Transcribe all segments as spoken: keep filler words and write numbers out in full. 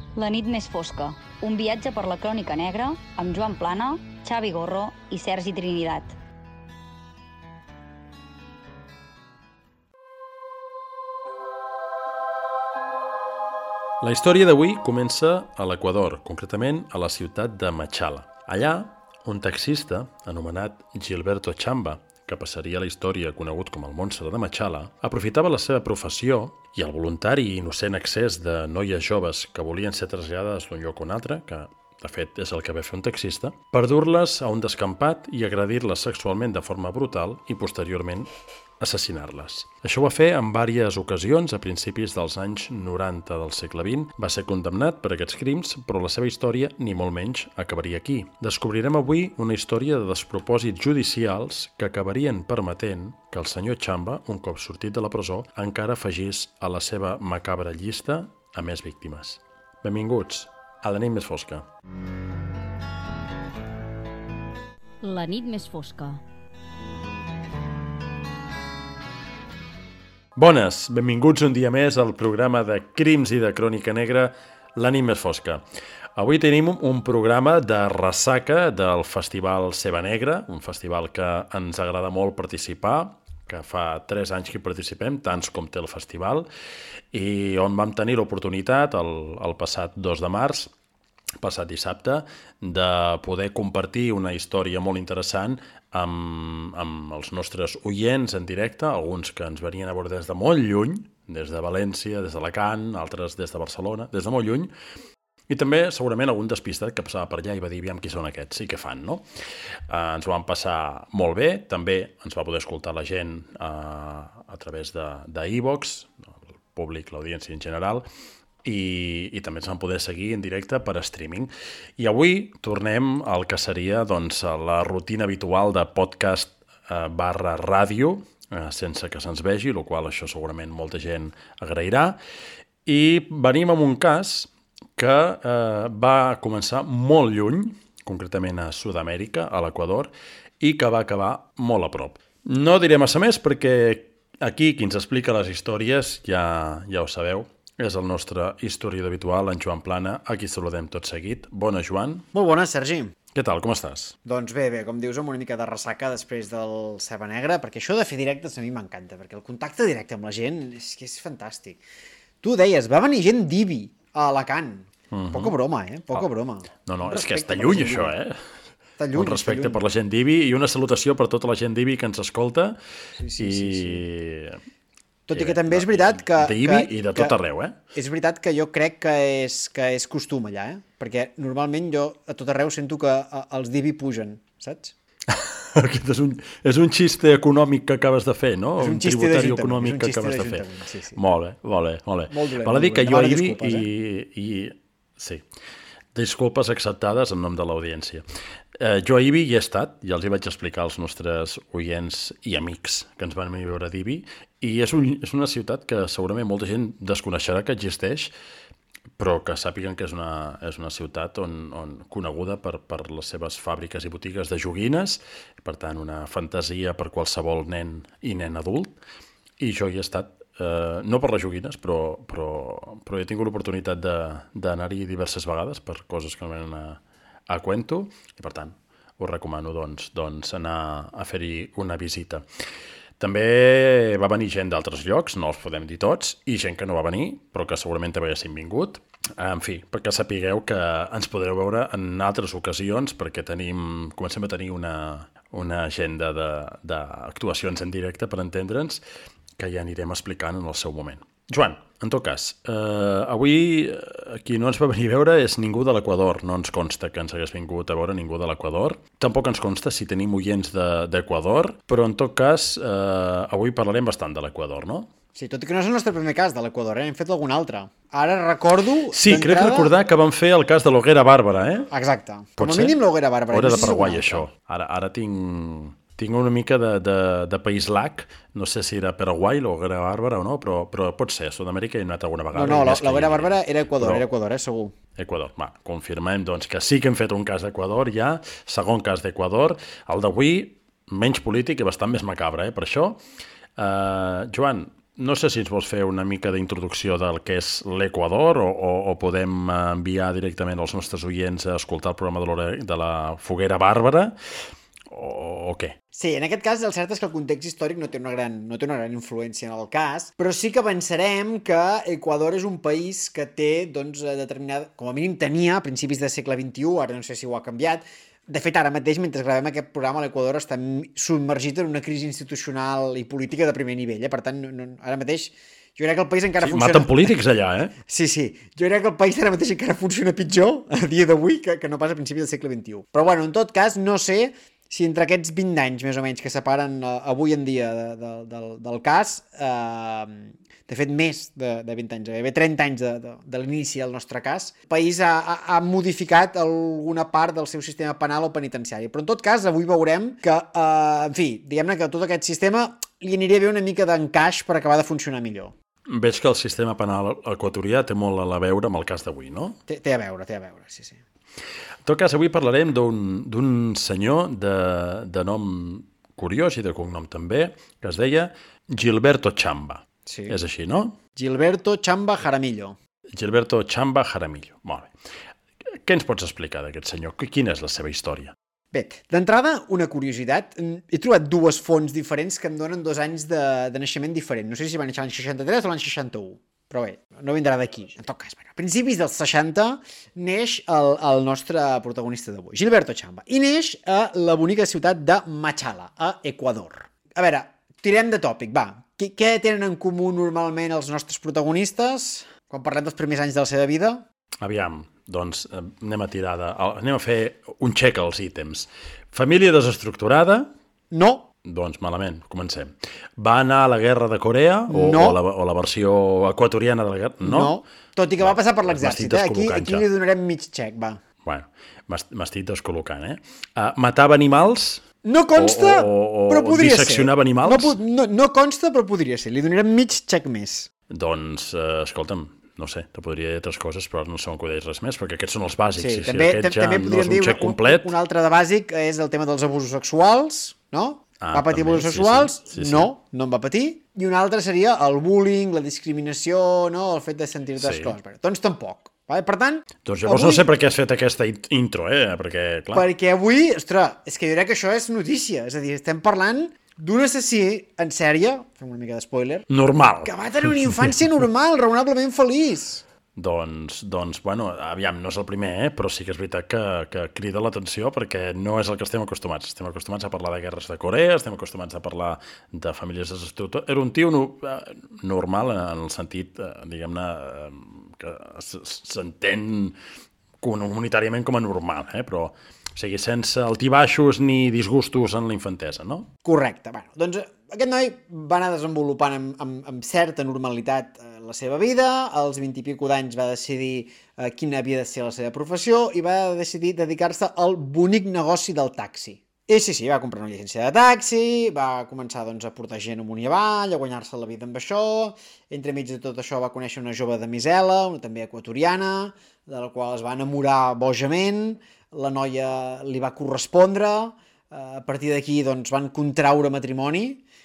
La nit més fosca, un viatge per la crònica negra amb Joan Plana, Xavi Gorro i Sergi Trinidad. La història d'avui comença a l'Equador, concretament a la ciutat de Machala. Allà, un taxista anomenat Gilberto Chamba, que passaria a la història conegut com el monstre de Machala, aprofitava la seva professió i el voluntari i innocent accés de noies joves que volien ser traslladades d'un lloc a un altre, que de fet és el que va fer un taxista, per dur-les a un descampat i agredir-les sexualment de forma brutal i posteriorment assassinar-les. Això ho va fer en diverses ocasions a principis dels anys noranta del segle vint. Va ser condemnat per aquests crims, però la seva història ni molt menys acabaria aquí. Descobrirem avui una història de despropòsits judicials que acabarien permetent que el senyor Chamba, un cop sortit de la presó, encara afegís a la seva macabra llista a més víctimes. Benvinguts a la nit més fosca. La nit més fosca. Bones, benvinguts un dia més al programa de Crims i de Crònica Negra, La nit més fosca. Avui tenim un programa de ressaca del Festival Ceba Negra, un festival que ens agrada molt participar, que fa tres anys que hi participem, tants com té el festival, i on vam tenir l'oportunitat el, el passat dos de març, passat dissabte, de poder compartir una història molt interessant amb, amb els nostres oients en directe, alguns que ens venien a veure des de molt lluny, des de València, des d'Alacant, altres des de Barcelona, des de molt lluny, i també segurament algun despistat que passava per allà i va dir, aviam qui són aquests i què fan, no? Eh, ens ho vam passar molt bé, també ens va poder escoltar la gent eh, a través de, de iVox, el públic, l'audiència en general, I, i també ens van poder seguir en directe per streaming. I avui tornem al que seria doncs, la rutina habitual de podcast eh, barra ràdio, eh, sense que se'ns vegi, el qual això segurament molta gent agrairà. I venim amb un cas que eh, va començar molt lluny, concretament a Sud-amèrica, a l'Equador, i que va acabar molt a prop. No diré massa més perquè aquí qui ens explica les històries ja, ja ho sabeu, és el nostre historiador habitual, en Joan Plana, a qui saludem tot seguit. Bona, Joan. Molt bona, Sergi. Què tal, com estàs? Doncs bé, bé, com dius, amb una mica de ressaca després del Ceba Negra, perquè això de fer directes a mi m'encanta, perquè el contacte directe amb la gent és que és fantàstic. Tu deies, va venir gent d'Ibi a Alacant. Uh-huh. Poca broma, eh? Poca oh. broma. No, no, és que està lluny, això, eh? Està lluny, un respecte està lluny. Per la gent d'Ibi i una salutació per tota la gent d'Ibi que ens escolta. Sí, sí, i... sí, sí. Tot i que també és veritat que... D'Ibi i de tot arreu, eh? És veritat que jo crec que és, que és costum allà, eh? Perquè normalment jo a tot arreu sento que els d'Ibi pugen, saps? Aquest és un, és un xiste econòmic que acabes de fer, no? És un, un xiste tributari econòmic que acabes de fer. Sí, sí. Molt bé, molt bé, molt bé. Molt dolent, Val a dir que jo a Ibi disculpes, i, eh? i... Sí. Disculpes acceptades en nom de l'audiència. Eh, jo a Ibi hi he estat, ja els hi vaig explicar als nostres oients i amics que ens van veure d'Ibi, i és, un, és una ciutat que segurament molta gent desconeixerà que existeix, però que sàpiguen que és una, és una ciutat on, on coneguda per, per les seves fàbriques i botigues de joguines, per tant una fantasia per qualsevol nen i nen adult, i jo hi he estat Uh, no per les joguines, però, però, però he tingut l'oportunitat d'anar-hi diverses vegades per coses que no venen a, a cuento, i per tant us recomano doncs, doncs anar a fer-hi una visita. També va venir gent d'altres llocs, no els podem dir tots, i gent que no va venir, però que segurament també haguessin vingut. En fi, perquè sapigueu que ens podreu veure en altres ocasions, perquè tenim, comencem a tenir una, una agenda d'actuacions en directe, per entendre'ns, que ja anirem explicant en el seu moment. Joan, en tot cas, eh, avui qui no ens va venir a veure és ningú de l'Equador. No ens consta que ens hagués vingut a veure ningú de l'Equador. Tampoc ens consta si tenim oients d'Equador, de, però en tot cas, eh, avui parlarem bastant de l'Equador, no? Sí, tot i que no és el nostre primer cas de l'Equador, eh? Hem fet algun altre. Ara recordo... Sí, crec recordar que vam fer el cas de l'Hoguera Bàrbara, eh? Exacte. Pot Com a ser? mínim l'Hoguera Bàrbara. O era no de sé si Paraguai, algun això. altre. Ara, ara tinc... Tinc una mica de, de, de país lac, no sé si era Paraguai, l'Hoguera Bàrbara o no, però, però pot ser, a Sud-amèrica hi he anat alguna vegada. No, no, l'Hoguera Bàrbara era Equador, però... era Equador, eh, segur. Equador, va, confirmem doncs que sí que hem fet un cas d'Equador ja, segon cas d'Equador, el d'avui menys polític i bastant més macabre, eh, per això. Uh, Joan, no sé si ens vols fer una mica d'introducció del que és l'Equador o, o, o podem enviar directament els nostres oients a escoltar el programa de la Foguera Bàrbara o, o què? Sí, en aquest cas el cert és que el context històric no té una gran, no té una gran influència en el cas, però sí que pensarem que Equador és un país que té, doncs, determinada, com a mínim tenia a principis del segle vint-i-u, ara no sé si ho ha canviat. De fet, ara mateix, mentre gravem aquest programa, l'Equador està submergit en una crisi institucional i política de primer nivell, eh? Per tant, no, no, ara mateix jo crec que el país encara sí, funciona... Maten polítics allà, eh? Sí, sí. Jo crec que el país ara mateix encara funciona pitjor a dia d'avui que, que no pas a principis del segle vint-i-u. Però bueno, en tot cas, no sé si entre aquests vint anys, més o menys, que separen uh, avui en dia de, de, del, del cas, uh, de fet, més de, de vint anys, gairebé trenta anys de, de, de l'inici del nostre cas, el país ha, ha, ha modificat alguna part del seu sistema penal o penitenciari. Però, en tot cas, avui veurem que, uh, en fi, diguem-ne que tot aquest sistema li aniria bé una mica d'encaix per acabar de funcionar millor. Veig que el sistema penal equatorià té molt a veure amb el cas d'avui, no? Té, té a veure, té a veure, sí, sí. En tot cas, avui parlarem d'un senyor de, de nom curiós i de cognom també, que es deia Gilberto Chamba. Sí. És així, no? Gilberto Chamba Jaramillo. Gilberto Chamba Jaramillo. Molt bé. Què ens pots explicar d'aquest senyor? Quina és la seva història? Bé, d'entrada, una curiositat. He trobat dues fonts diferents que em donen dos anys de, de naixement diferent. No sé si va néixer l'any seixanta-tres o l'any seixanta-u. Però bé, no vindrà d'aquí. En tot cas, bueno, a principis dels seixanta neix el, el nostre protagonista d'avui, Gilberto Chamba, i neix a la bonica ciutat de Machala, a Equador. A veure, tirem de tòpic, va. Què, què tenen en comú normalment els nostres protagonistes quan parlem dels primers anys de la seva vida? Aviam, doncs anem a tirar de, anem a fer un check als ítems. Família desestructurada? No. Doncs malament, comencem. Va anar a la guerra de Corea? O, no. o, la, o la versió equatoriana de la guerra? No. No, tot i que va, va passar per l'exèrcit. Eh? Aquí, aquí li donarem mig xec, va. Bueno, m'estic descol·locant, eh? Uh, matava animals? No consta, o, o, però podria ser. O disseccionava animals? No, no, no consta, però podria ser. Li donarem mig xec més. Doncs, uh, escolta'm, no sé, te podria dir altres coses, però no sé on acudeix res més, perquè aquests són els bàsics. Sí, i també, si aquest ja també no podríem és un dir xec complet... un, un altre de bàsic és el tema dels abusos sexuals, no? Ah, va patir també, abusos sexuals? Sí, sí. Sí, sí. No, no en va patir. I un altre seria el bullying, la discriminació, no? El fet de sentir-te Sí. exclòs. Bé, doncs tampoc. Vale? Per tant... Doncs llavors avui... no sé per què has fet aquesta intro, eh? Perquè, clar... Perquè avui, ostres, és que jo crec que això és notícia. És a dir, estem parlant d'un assassí en sèrie, fem una mica de spoiler, Normal. que va tenir una infància normal, raonablement feliç. Doncs, doncs, bueno, aviam, no és el primer, eh? Però sí que és veritat que, que crida l'atenció perquè no és el que estem acostumats. Estem acostumats a parlar de guerres de Corea, estem acostumats a parlar de famílies desestructurades. Era un tio no, normal en el sentit, diguem-ne, que s'entén comunitàriament com a normal, eh? Però, o sigui, sense altibaixos ni disgustos en la infantesa, no? Correcte. Bueno, doncs aquest noi va anar desenvolupant amb, amb, amb certa normalitat eh, la seva vida, als vint i pico d'anys va decidir eh, quina havia de ser la seva professió i va decidir dedicar-se al bonic negoci del taxi. I sí, sí, va comprar una llicència de taxi, va començar doncs, a portar gent amunt i avall, a guanyar-se la vida amb això, entremig de tot això va conèixer una jove de Misela, una també equatoriana, de la qual es va enamorar bojament, la noia li va correspondre, eh, a partir d'aquí doncs, van contraure matrimoni,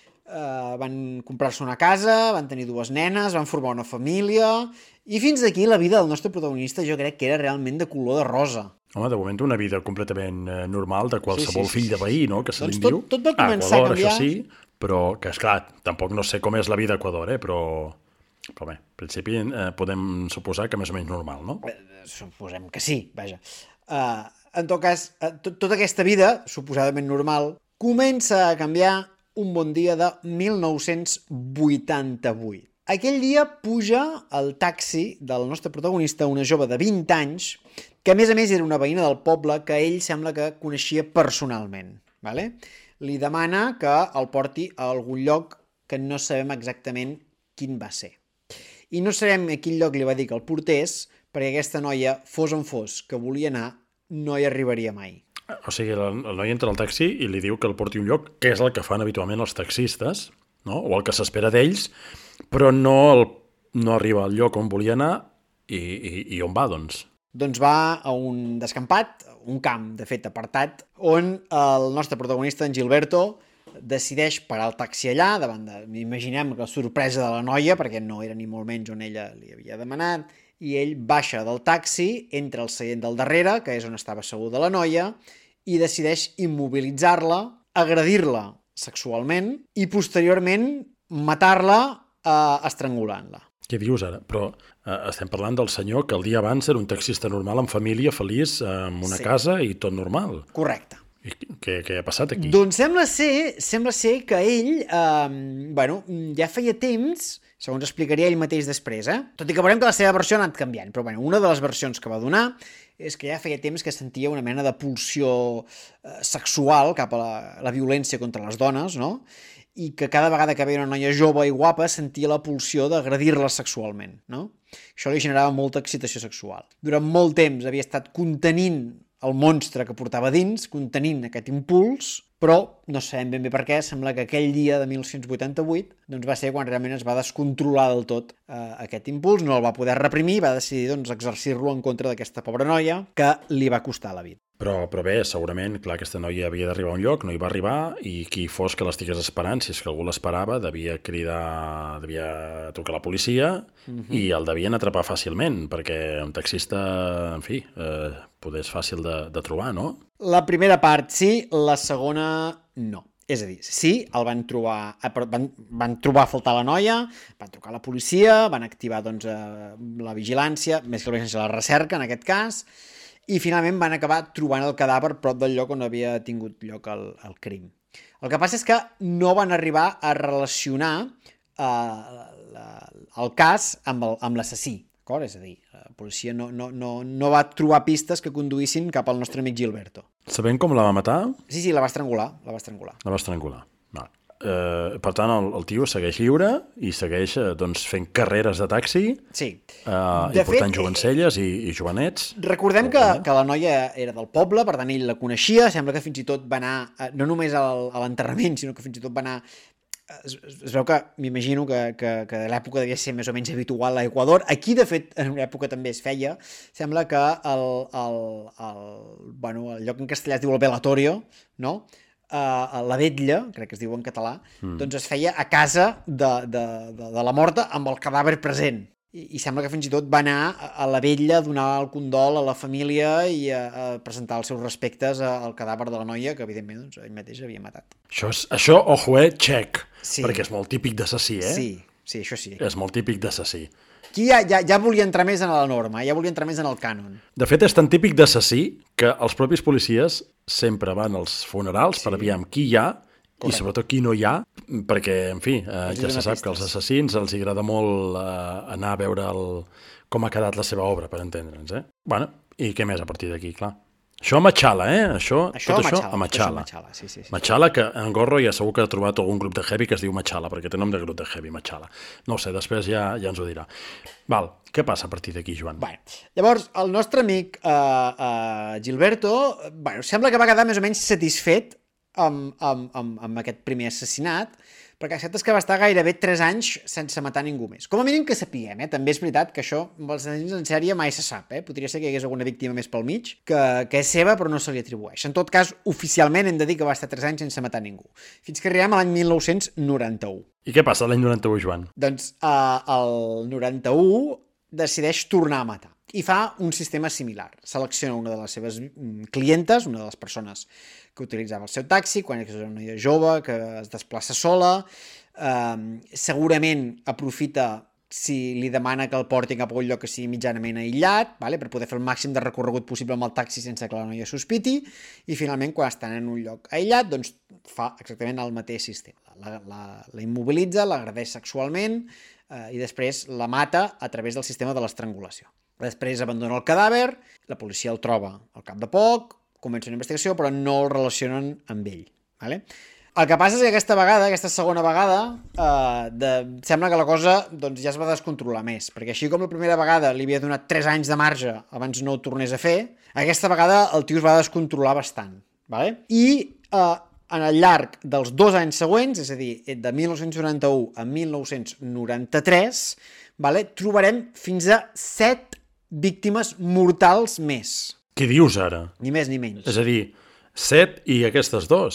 Uh, van comprar-se una casa, van tenir dues nenes, van formar una família i fins aquí la vida del nostre protagonista jo crec que era realment de color de rosa. Home, de moment una vida completament eh, normal de qualsevol Sí, sí, sí, fill de veí, no?, que se doncs li tot, diu. tot va començar ah, Equador, a canviar. això sí, però que, esclar, tampoc no sé com és la vida a Equador, eh, però... Però bé, en principi eh, podem suposar que més o menys normal, no? Eh, suposem que sí, vaja. Uh, en tot cas, uh, tot, tota aquesta vida, suposadament normal, comença a canviar un bon dia de mil nou-cents vuitanta-vuit. Aquell dia puja al taxi del nostre protagonista una jove de vint anys, que a més a més era una veïna del poble que ell sembla que coneixia personalment. Vale? Li demana que el porti a algun lloc que no sabem exactament quin va ser. I no sabem a quin lloc li va dir que el portés, perquè aquesta noia, fos on fos, que volia anar, no hi arribaria mai. O sigui, el, el noi entra al taxi i li diu que el porti a un lloc, que és el que fan habitualment els taxistes, no? O el que s'espera d'ells, però no, el, no arriba al lloc on volia anar i, i, i on va, doncs? Doncs va a un descampat, un camp, de fet, apartat, on el nostre protagonista, en Gilberto, decideix parar el taxi allà, davant de, imaginem la sorpresa de la noia, perquè no era ni molt menys on ella li havia demanat, i ell baixa del taxi, entra al seient del darrere, que és on estava asseguda la noia, i decideix immobilitzar-la, agredir-la sexualment i posteriorment matar-la eh, estrangulant-la. Què dius ara? Però eh, estem parlant del senyor que el dia abans era un taxista normal, amb família, feliç, amb una Sí. casa i tot normal. Correcte. I què, què ha passat aquí? Doncs sembla ser, sembla ser que ell, eh, bueno, ja feia temps, segons explicaria ell mateix després, eh? Tot i que veurem que la seva versió ha anat canviant, però bueno, una de les versions que va donar és que ja feia temps que sentia una mena de pulsió eh, sexual cap a la, la violència contra les dones, no? I que cada vegada que veia una noia jove i guapa sentia la pulsió d'agredir-la sexualment, no? Això li generava molta excitació sexual. Durant molt temps havia estat contenint el monstre que portava dins, contenint aquest impuls, però no sabem ben bé per què, sembla que aquell dia de mil nou-cents vuitanta-vuit doncs va ser quan realment es va descontrolar del tot eh, aquest impuls, no el va poder reprimir, va decidir doncs, exercir-lo en contra d'aquesta pobra noia que li va costar la vida. Però, però bé, segurament, clar, aquesta noia havia d'arribar a un lloc, no hi va arribar, i qui fos que l'estigués esperant, si és que algú l'esperava, devia cridar, devia trucar a la policia, uh-huh. i el devien atrapar fàcilment, perquè un taxista, en fi, eh, poder és fàcil de, de trobar, no? La primera part sí, la segona no. És a dir, sí, el van trobar, van, van trobar a faltar la noia, van trucar a la policia, van activar doncs, la vigilància, més que la vigilància, la recerca, en aquest cas, i finalment van acabar trobant el cadàver prop del lloc on havia tingut lloc el, el crim. El que passa és que no van arribar a relacionar eh, la, el cas amb el- amb l'assassí. D'acord? És a dir, la policia no, no, no, no va trobar pistes que conduïssin cap al nostre amic Gilberto. Sabent com la va matar, Sí, sí, la va estrangular, la va estrangular. la va estrangular. Val. Eh, per tant, el, el tio segueix lliure i segueix eh, doncs, fent carreres de taxi, Sí. eh, De i portant fet, jovencelles i, i jovenets. Recordem que, que la noia era del poble, per tant ell la coneixia, sembla que fins i tot va anar, eh, no només al, a l'enterrament, sinó que fins i tot va anar... Es, es veu que, m'imagino que, que, que a l'època devia ser més o menys habitual a Equador. Aquí, de fet, en una època també es feia. Sembla que el, el, el, bueno, el lloc en castellà es diu el velatorio, no? Uh, la vetlla, crec que es diu en català, mm. doncs es feia a casa de, de, de, de la morta amb el cadàver present. I, I sembla que fins i tot va anar a, a la vetlla a donar el condol a la família i a, a presentar els seus respectes a, al cadàver de la noia, que evidentment doncs, ell mateix havia matat. Això, és, això ojo, eh, check, Sí. perquè és molt típic d'assassí, eh? Sí, sí, això sí. És molt típic d'assassí. Aquí ja, ja, ja volia entrar més en la norma, ja volia entrar més en el cànon. De fet, és tan típic d'assassí que els propis policies sempre van als funerals sí. per aviam qui hi ha Correcte. I sobretot qui no hi ha, perquè, en fi, eh, ja se sap que als assassins els agrada molt eh, anar a veure el, com ha quedat la seva obra, per entendre'ns, eh? Bueno, i què més a partir d'aquí, clar? Això a Machala, eh? Això, Això tot a això Machala, a Machala. tot això a Machala, sí, sí, sí. Machala, que en Gorro ja segur que ha trobat algun grup de heavy que es diu Machala, perquè té nom de grup de heavy, Machala. No ho sé, després ja, ja ens ho dirà. Val, què passa a partir d'aquí, Joan? Bueno, llavors, el nostre amic uh, uh, Gilberto, bueno, sembla que va quedar més o menys satisfet amb, amb, amb, amb aquest primer assassinat, perquè el cert és que va estar gairebé tres anys sense matar ningú més. Com a mínim que sapiguem, eh? També és veritat que això amb els assassins en sèrie mai se sap, eh? Podria ser que hi hagués alguna víctima més pel mig, que, que és seva però no se li atribueix. En tot cas, oficialment hem de dir que va estar tres anys sense matar ningú, fins que arribem a l'any mil nou-cents noranta-u. I què passa l'any noranta-u, Joan? Doncs uh, el noranta-u decideix tornar a matar i fa un sistema similar. Selecciona una de les seves clientes, una de les persones que utilitzava el seu taxi, quan és una noia jove que es desplaça sola, eh, segurament aprofita si li demana que el porti cap a un lloc que sigui mitjanament aïllat, vale? Per poder fer el màxim de recorregut possible amb el taxi sense que la noia sospiti, i finalment quan estan en un lloc aïllat doncs fa exactament el mateix sistema. La, la, la immobilitza, l'agredeix sexualment eh, i després la mata a través del sistema de l'estrangulació. Després abandona el cadàver, la policia el troba al cap de poc, comença una investigació, però no el relacionen amb ell. Vale? El que passa és que aquesta vegada, aquesta segona vegada, eh, de, sembla que la cosa doncs, ja es va descontrolar més, perquè així com la primera vegada li havia donat tres anys de marge abans no ho tornés a fer, aquesta vegada el tio es va descontrolar bastant. Vale? I eh, en el llarg dels dos anys següents, és a dir, de mil nou-cents noranta-u a mil nou-cents noranta-tres, vale, trobarem fins a set víctimes mortals més. Què dius ara? Ni més ni menys. És a dir, set i aquestes dos.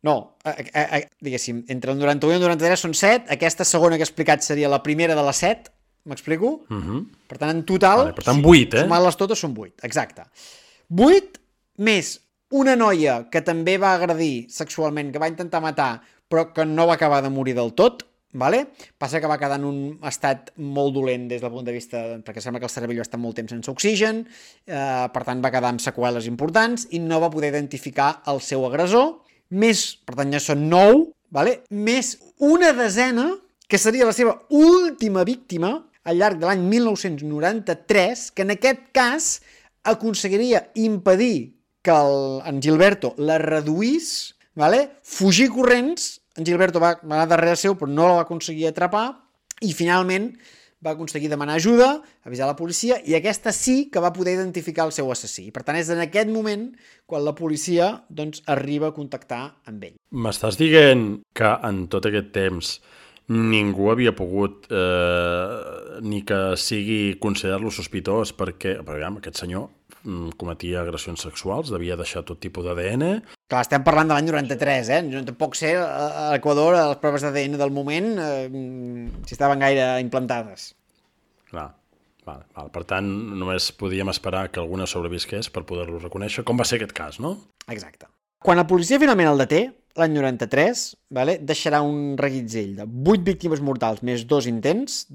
No, a, a, a, diguéssim, entre el noranta-u i el noranta-tres són set, aquesta segona que he explicat seria la primera de les set, m'explico? Uh -huh. Per tant, en total... Vale, per tant, vuit, eh? Sumant-les totes són vuit, exacte. vuit més una noia que també va agredir sexualment, que va intentar matar, però que no va acabar de morir del tot, vale? Passa que va quedar en un estat molt dolent des del punt de vista, perquè sembla que el cervell va estar molt temps sense oxigen, eh, per tant va quedar amb seqüeles importants i no va poder identificar el seu agressor, més, per tant ja són nou, vale? Més una desena, que seria la seva última víctima al llarg de l'any mil nou-cents noranta-tres, que en aquest cas aconseguiria impedir que el, en Gilberto la reduís, vale? Fugir corrents, en Gilberto va, va anar darrere seu però no la va aconseguir atrapar i finalment va aconseguir demanar ajuda, avisar la policia i aquesta sí que va poder identificar el seu assassí. Per tant, és en aquest moment quan la policia doncs, arriba a contactar amb ell. M'estàs dient que en tot aquest temps ningú havia pogut eh, ni que sigui considerar-lo sospitós perquè, perquè aquest senyor cometia agressions sexuals, devia deixar tot tipus d'A D N. Clar, estem parlant de l'any noranta-tres, eh? No tampoc sé a l'Equador les proves d'A D N del moment eh, si estaven gaire implantades. Clar, val, val. Per tant, només podíem esperar que alguna sobrevisqués per poder-lo reconèixer, com va ser aquest cas, no? Exacte. Quan la policia finalment el deté, l'any noranta-tres, vale, deixarà un reguitzell de vuit víctimes mortals més dos intents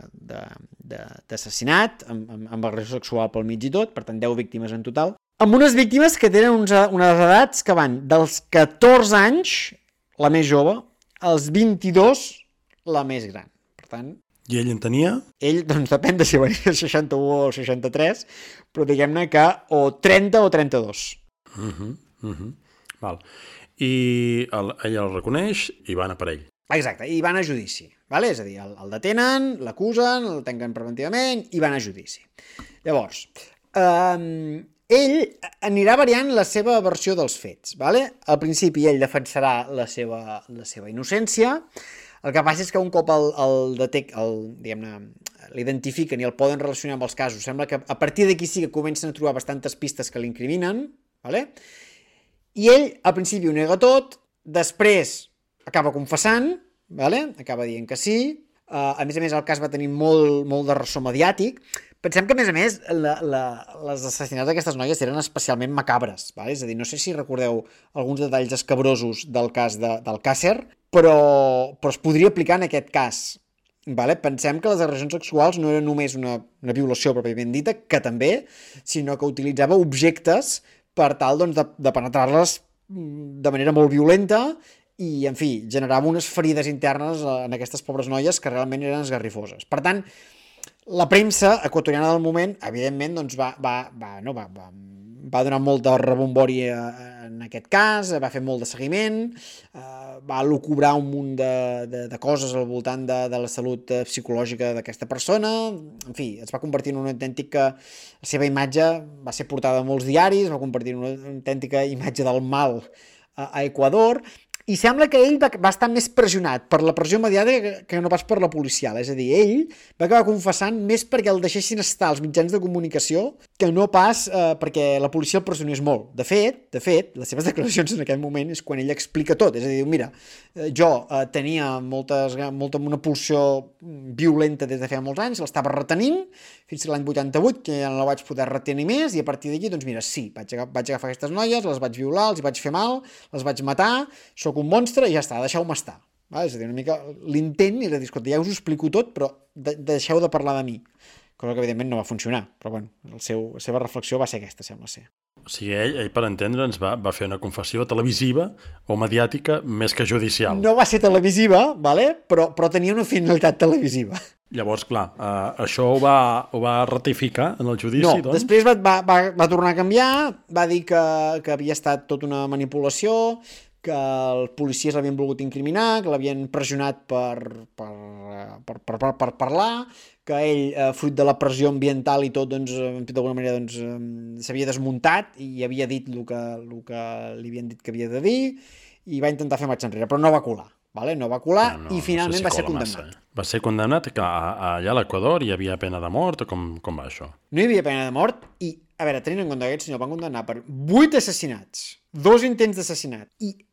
d'assassinat, amb, amb, amb agressió sexual pel mig i tot, per tant deu víctimes en total, amb unes víctimes que tenen uns, unes edats que van dels catorze anys, la més jove, als vint-i-dos, la més gran. Per tant... I ell en tenia? Ell, doncs depèn de si va néixer seixanta-u o seixanta-tres, però diguem-ne que o trenta o trenta-dos. Uh -huh, uh -huh. Val. I el, ell el reconeix i van a per ell. Exacte, i van a judici, vale? És a dir, el, el detenen, l'acusen, el tanquen preventivament i van a judici. Llavors, eh, ell anirà variant la seva versió dels fets, vale? Al principi ell defensarà la seva, la seva innocència, el que passa és que un cop el, el detec, el, diguem-ne, l'identifiquen i el poden relacionar amb els casos, sembla que a partir d'aquí sí que comencen a trobar bastantes pistes que l'incriminen, vale? I ell, al principi, ho nega tot, després acaba confessant, vale? Acaba dient que sí, uh, a més a més el cas va tenir molt, molt de ressò mediàtic. Pensem que, a més a més, la, la, les assassinats d'aquestes noies eren especialment macabres, vale? És a dir, no sé si recordeu alguns detalls escabrosos del cas de, del Càcer, però, però es podria aplicar en aquest cas. Vale? Pensem que les agressions sexuals no eren només una, una violació pròpiament dita, que també, sinó que utilitzava objectes per tal doncs, de, de penetrar-les de manera molt violenta i, en fi, generava unes ferides internes en aquestes pobres noies que realment eren esgarrifoses. Per tant, la premsa equatoriana del moment, evidentment, doncs, va, va, va, no, va, va, va donar molt de rebombori en aquest cas, va fer molt de seguiment, va lucubrar un munt de, de, de coses al voltant de, de la salut psicològica d'aquesta persona, en fi, es va convertir en un autèntic que la seva imatge va ser portada a molts diaris, va convertir en una autèntica imatge del mal a, a Equador, i sembla que ell va, va estar més pressionat per la pressió mediàtica que, que no pas per la policial, és a dir, ell va acabar confessant més perquè el deixessin estar als mitjans de comunicació que no pas eh, perquè la policia el pressionés molt. De fet, de fet, les seves declaracions en aquest moment és quan ell explica tot, és a dir, mira, eh, jo eh, tenia moltes, molta, una pulsió violenta des de feia molts anys, l'estava retenint fins a l'any vuitanta-vuit, que ja no la vaig poder retenir més, i a partir d'aquí, doncs mira, sí, vaig, vaig agafar aquestes noies, les vaig violar, els hi vaig fer mal, les vaig matar, sóc un monstre i ja està, deixeu-me estar. Va? És a dir, una mica l'intent i la dir, escolta, ja us ho explico tot, però de deixeu de parlar de mi. Cosa que, evidentment, no va funcionar. Però, bueno, el seu, la seva reflexió va ser aquesta, sembla ser. O sigui, ell, ell per entendre'ns, va, va fer una confessió televisiva o mediàtica més que judicial. No va ser televisiva, vale? però, però tenia una finalitat televisiva. Llavors, clar, eh, això ho va, ho va ratificar en el judici, no, doncs? Després va, va, va, va tornar a canviar, va dir que, que havia estat tot una manipulació, que els policies l'havien volgut incriminar, que l'havien pressionat per, per, per, per, per, per parlar, que ell, eh, fruit de la pressió ambiental i tot, doncs, d'alguna manera doncs, eh, s'havia desmuntat i havia dit el que, el que li havien dit que havia de dir i va intentar fer marxa enrere, però no va colar. Vale? No va colar no, no, i finalment no sé si va ser condemnat. Massa. Va ser condemnat que allà a l'Equador hi havia pena de mort o com, com va això? No hi havia pena de mort i, a veure, tenint en compte que aquest senyor el van condemnar per vuit assassinats, dos intents d'assassinat i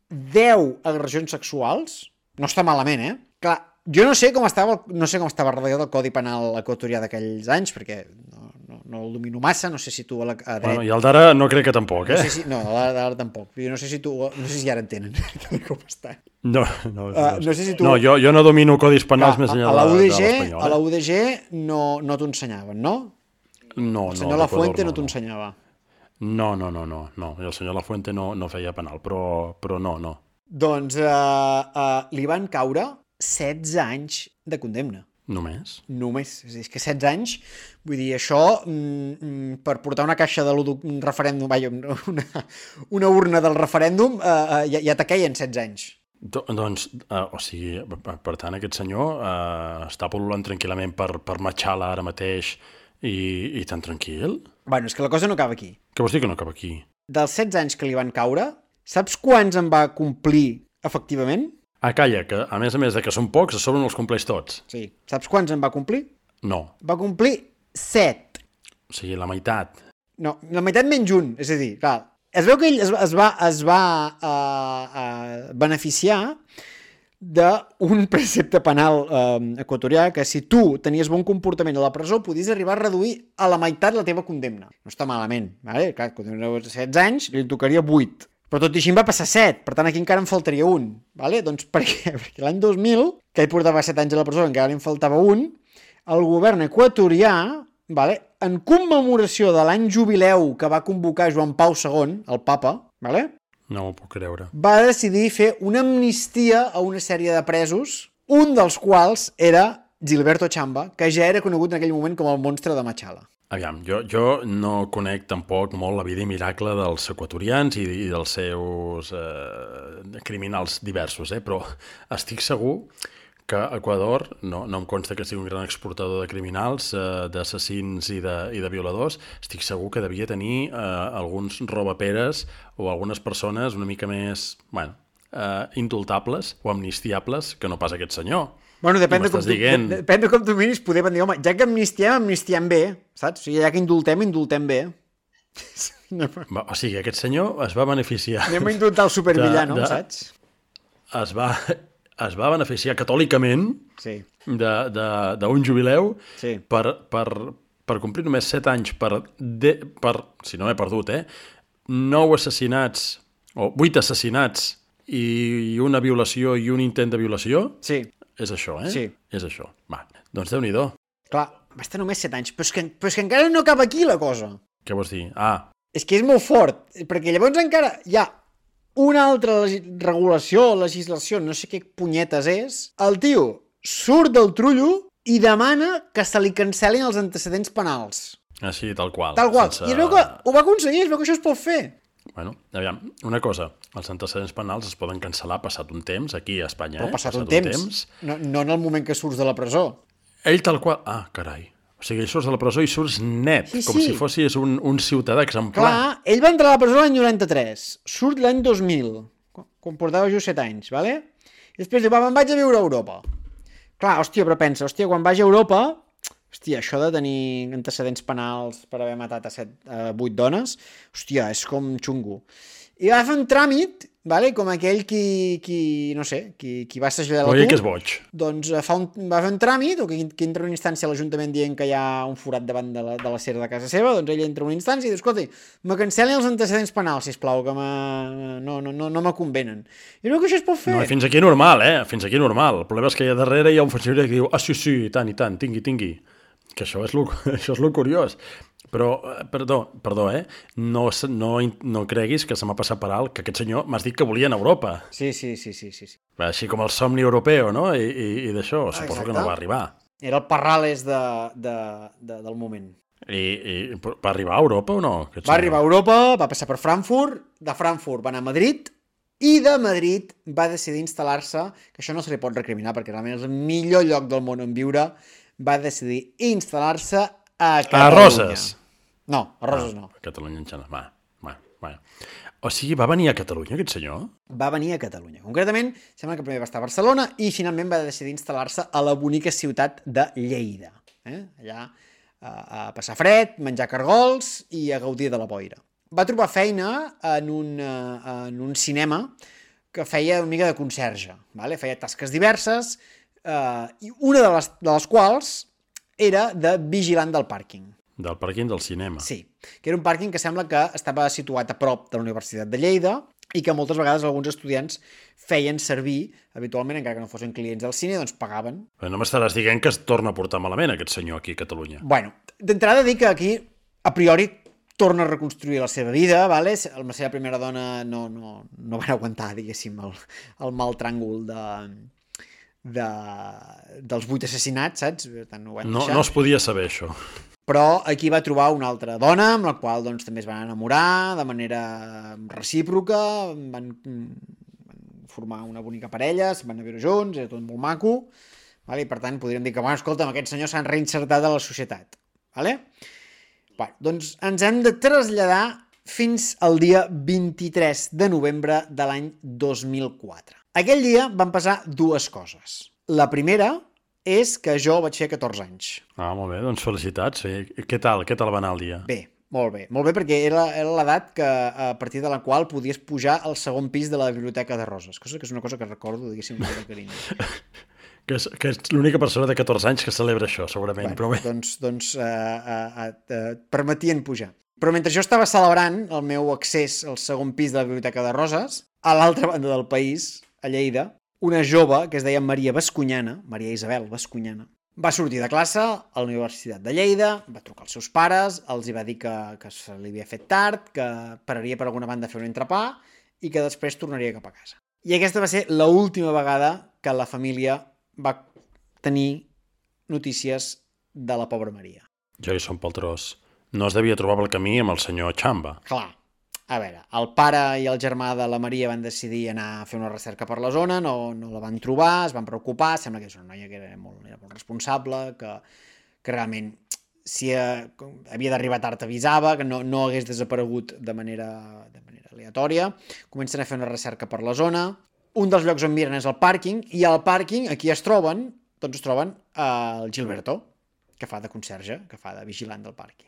deu agressions sexuals, no està malament, eh? Clar, jo no sé com estava, no sé com estava redactat el Codi Penal equatorià d'aquells anys, perquè no, no, no el domino massa, no sé si tu a, la, a dret... Bueno, I el d'ara no crec que tampoc, eh? No, sé si, no d'ara tampoc. Jo no sé si tu... No sé si ara en tenen, com està. No, no, Uh, no sé si tu... no jo, jo no domino codis penals Clar, més enllà a la de, U D G, de l'espanyol. a la Eh? U D G no, no t'ho ensenyaven, no? No, El no, senyor La l'Equador Fuente no no, t'ho no. ensenyava. No, no, no, no, no. I el senyor La Fuente no, no feia penal, però, però no, no. Doncs uh, uh, li van caure setze anys de condemna. Només? Només. És, dir, és que setze anys, vull dir, això mm, per portar una caixa de un referèndum, vaja, una, una urna del referèndum, uh, uh, ja, ja te queien setze anys. Do, doncs, uh, o sigui, per, per tant, aquest senyor uh, està pol·lulant tranquil·lament per, per Machala ara mateix i, i tan tranquil? Bueno, és que la cosa no acaba aquí. Què vols dir que no acaba aquí? Dels setze anys que li van caure, saps quants en va complir efectivament? Ah, calla, que a més a més de que són pocs, a sobre no els compleix tots. Sí. Saps quants en va complir? No. Va complir set. O sigui, la meitat. No, la meitat menys un. És a dir, clar, es veu que ell es, es va, es va uh, uh, beneficiar d'un precepte penal uh, equatorià que si tu tenies bon comportament a la presó podies arribar a reduir a la meitat la teva condemna. No està malament, vale? Clar, quan tenies setze anys li tocaria vuit. Però tot i així em va passar set, per tant aquí encara em faltaria un. Vale? Doncs per què? Perquè l'any dos mil, que ell portava set anys a la presó, encara li en faltava un, el govern equatorià, vale, en commemoració de l'any jubileu que va convocar Joan Pau segon, el papa, vale, No m'ho puc creure. va decidir fer una amnistia a una sèrie de presos, un dels quals era Gilberto Chamba, que ja era conegut en aquell moment com el monstre de Machala. Aviam, jo, jo no conec tampoc molt la vida i miracle dels equatorians i, i dels seus eh, criminals diversos, eh? Però estic segur que Equador, no, no em consta que sigui un gran exportador de criminals, eh, d'assassins i, de, i de violadors, estic segur que devia tenir eh, alguns robaperes o algunes persones una mica més, bueno, eh, indultables o amnistiables que no pas aquest senyor. Bueno, depèn de, com tu, dient... de, depèn de com tu miris, poder dir, home, ja que amnistiem, amnistiem bé, saps? O sigui, ja que indultem, indultem bé. Va, o sigui, aquest senyor es va beneficiar... Anem a indultar el supervillano, de, de, saps? Es va, es va beneficiar catòlicament Sí. d'un jubileu Sí. per, per, per complir només set anys per, de, per, si no m'he perdut, eh, nou assassinats, o vuit assassinats i una violació i un intent de violació. Sí. És això, eh? Sí. És això. Va, doncs Déu-n'hi-do. Clar, va estar només set anys, però és, que, però és que encara no acaba aquí la cosa. Què vols dir? Ah, És que és molt fort, perquè llavors encara hi ha una altra legi- regulació, legislació, no sé què punyetes és. El tio surt del trullo i demana que se li cancel·lin els antecedents penals. així, tal qual. Tal qual. Sense... I es veu que ho va aconseguir, es veu que això es pot fer. Bueno, aviam, una cosa, els antecedents penals es poden cancel·lar passat un temps, aquí a Espanya, Però eh? passat un temps, no, no en el moment que surts de la presó. Ell tal qual... Ah, carai. O sigui, ell surts de la presó i surts net, Sí, com sí. si fossis un, un ciutadà exemplar. Clar, ell va entrar a la presó l'any noranta-tres, surt l'any dos mil, quan- quan portava jo set anys, vale? I després diu, va, me'n vaig a viure a Europa. Clar, hòstia, però pensa, hòstia, quan vagi a Europa, hòstia, això de tenir antecedents penals per haver matat a set, a vuit dones, hòstia, és com xungo. I va fer un tràmit, vale? Com aquell qui, qui no sé, qui, qui va segellar Oi, l'atur. que és boig. Doncs eh, fa un, va fer un tràmit, o que, que entra una instància a l'Ajuntament dient que hi ha un forat davant de la, de la cera de casa seva, doncs ell entra a una instància i diu, escolta, me cancel·lin els antecedents penals, sisplau, que no, no, no, no me convenen. I veu que això es pot fer. No, fins aquí normal, eh? Fins aquí normal. El problema és que allà darrere hi ha un funcionari que diu ah, sí, sí, i tant, i tant, tingui, tingui. Que això és lo, això és lo curiós. Però, eh, perdó, perdó, eh? No, s- no, no creguis que se m'ha passat per alt que aquest senyor m'has dit que volia anar a Europa. Sí, sí, sí, sí, sí. sí. Així com el somni europeu, no? I, i, i d'això, suposo que no Exacte. va arribar. Era el Parrales de, de, de, del moment. I, i va arribar a Europa o no? aquest Va senyor? arribar a Europa, va passar per Frankfurt, de Frankfurt va anar a Madrid, i de Madrid va decidir instal·lar-se, que això no se li pot recriminar perquè realment és el millor lloc del món on viure, va decidir instal·lar-se a Catalunya. A Roses. No, a Roses no. A Catalunya en general. Va, va, va. O sigui, va venir a Catalunya aquest senyor? Va venir a Catalunya. Concretament, sembla que primer va estar a Barcelona i finalment va decidir instal·lar-se a la bonica ciutat de Lleida. Eh? Allà a, a passar fred, menjar cargols i a gaudir de la boira. Va trobar feina en un, eh, en un cinema que feia una mica de conserge, vale? Feia tasques diverses, eh, i una de les, de les quals era de vigilant del pàrquing. Del pàrquing del cinema. Sí, que era un pàrquing que sembla que estava situat a prop de la Universitat de Lleida i que moltes vegades alguns estudiants feien servir, habitualment, encara que no fossin clients del cine, doncs pagaven. Però no m'estaràs dient que es torna a portar malament aquest senyor aquí a Catalunya. Bueno, d'entrada dir que aquí, a priori, torna a reconstruir la seva vida, vale? La seva primera dona no, no, no van aguantar, diguéssim, el, el mal tràngol de, de, dels vuit assassinats, saps? Per tant, no, ho van No, deixar. no es podia saber, això. Però aquí va trobar una altra dona amb la qual doncs, també es van enamorar de manera recíproca, van, van formar una bonica parella, es van a viure junts, era tot molt maco, vale? I per tant podríem dir que, bueno, escolta'm, aquests senyors s'han reinsertat a la societat. Vale? Bueno, doncs ens hem de traslladar fins al dia vint-i-tres de novembre de l'any dos mil quatre. Aquell dia van passar dues coses. La primera és que jo vaig fer catorze anys. Ah, molt bé, doncs felicitats. Sí. Què tal? Què tal va anar el dia? Bé, molt bé. Molt bé perquè era, era l'edat que, a partir de la qual podies pujar al segon pis de la Biblioteca de Roses, cosa que és una cosa que recordo, diguéssim, amb carinyo. Que és, que és l'única persona de catorze anys que celebra això, segurament. Bueno, però bé. doncs, doncs uh, uh, uh, uh, permetien pujar. Però mentre jo estava celebrant el meu accés al segon pis de la Biblioteca de Roses, a l'altra banda del país, a Lleida, una jove que es deia Maria Bascunyana, Maria Isabel Bascunyana, va sortir de classe a la Universitat de Lleida, va trucar als seus pares, els hi va dir que, que se li havia fet tard, que pararia per alguna banda a fer un entrepà i que després tornaria cap a casa. I aquesta va ser l'última vegada que la família va tenir notícies de la pobra Maria. Jo hi som pel tros. No es devia trobar pel camí amb el senyor Chamba. Clar, a veure, el pare i el germà de la Maria van decidir anar a fer una recerca per la zona, no, no la van trobar, es van preocupar, sembla que és una noia que era molt, era molt responsable, que, que realment si eh, havia d'arribar tard avisava, que no, no hagués desaparegut de manera, de manera aleatòria. Comencen a fer una recerca per la zona. Un dels llocs on miren és el pàrquing, i al pàrquing aquí es troben, doncs es troben el Gilberto, que fa de conserge, que fa de vigilant del pàrquing.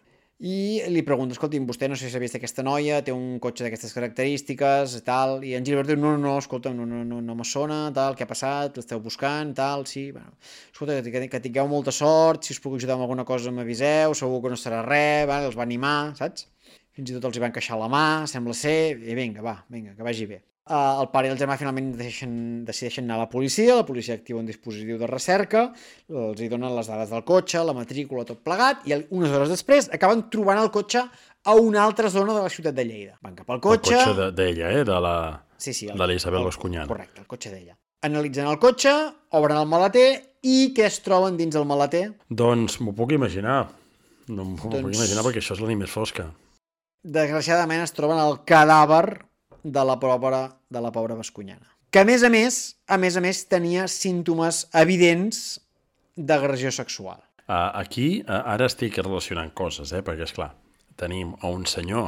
I li pregunta, escolti'm, vostè no sé si ha vist aquesta noia, té un cotxe d'aquestes característiques, tal, i en Gilberto diu, no, no, no, escolta, no, no, no, no me sona, tal, què ha passat, l'esteu buscant, tal, sí, bueno, escolta, que, que tingueu molta sort, si us puc ajudar amb alguna cosa m'aviseu, segur que no serà res, vale? Els va animar, saps? Fins i tot els hi van queixar la mà, sembla ser, i vinga, va, vinga, que vagi bé. Uh, el pare i el germà finalment deixen, decideixen anar a la policia, la policia activa un dispositiu de recerca, els hi donen les dades del cotxe, la matrícula, tot plegat, i unes hores després acaben trobant el cotxe a una altra zona de la ciutat de Lleida. Van cap al cotxe... El cotxe d'ella, eh? De la, sí, sí, el, de l'Isabel el, Bascunyana. Correcte, el cotxe d'ella. Analitzen el cotxe, obren el maleter, i què es troben dins el maleter? Doncs m'ho puc imaginar. No m'ho doncs... puc imaginar perquè això és la nit més fosca. Desgraciadament es troben el cadàver de la pobra, de la pobra Bascunyana. Que a més a més, a més a més, tenia símptomes evidents d'agressió sexual. Uh, aquí, uh, ara estic relacionant coses, eh? Perquè, esclar, tenim a un senyor,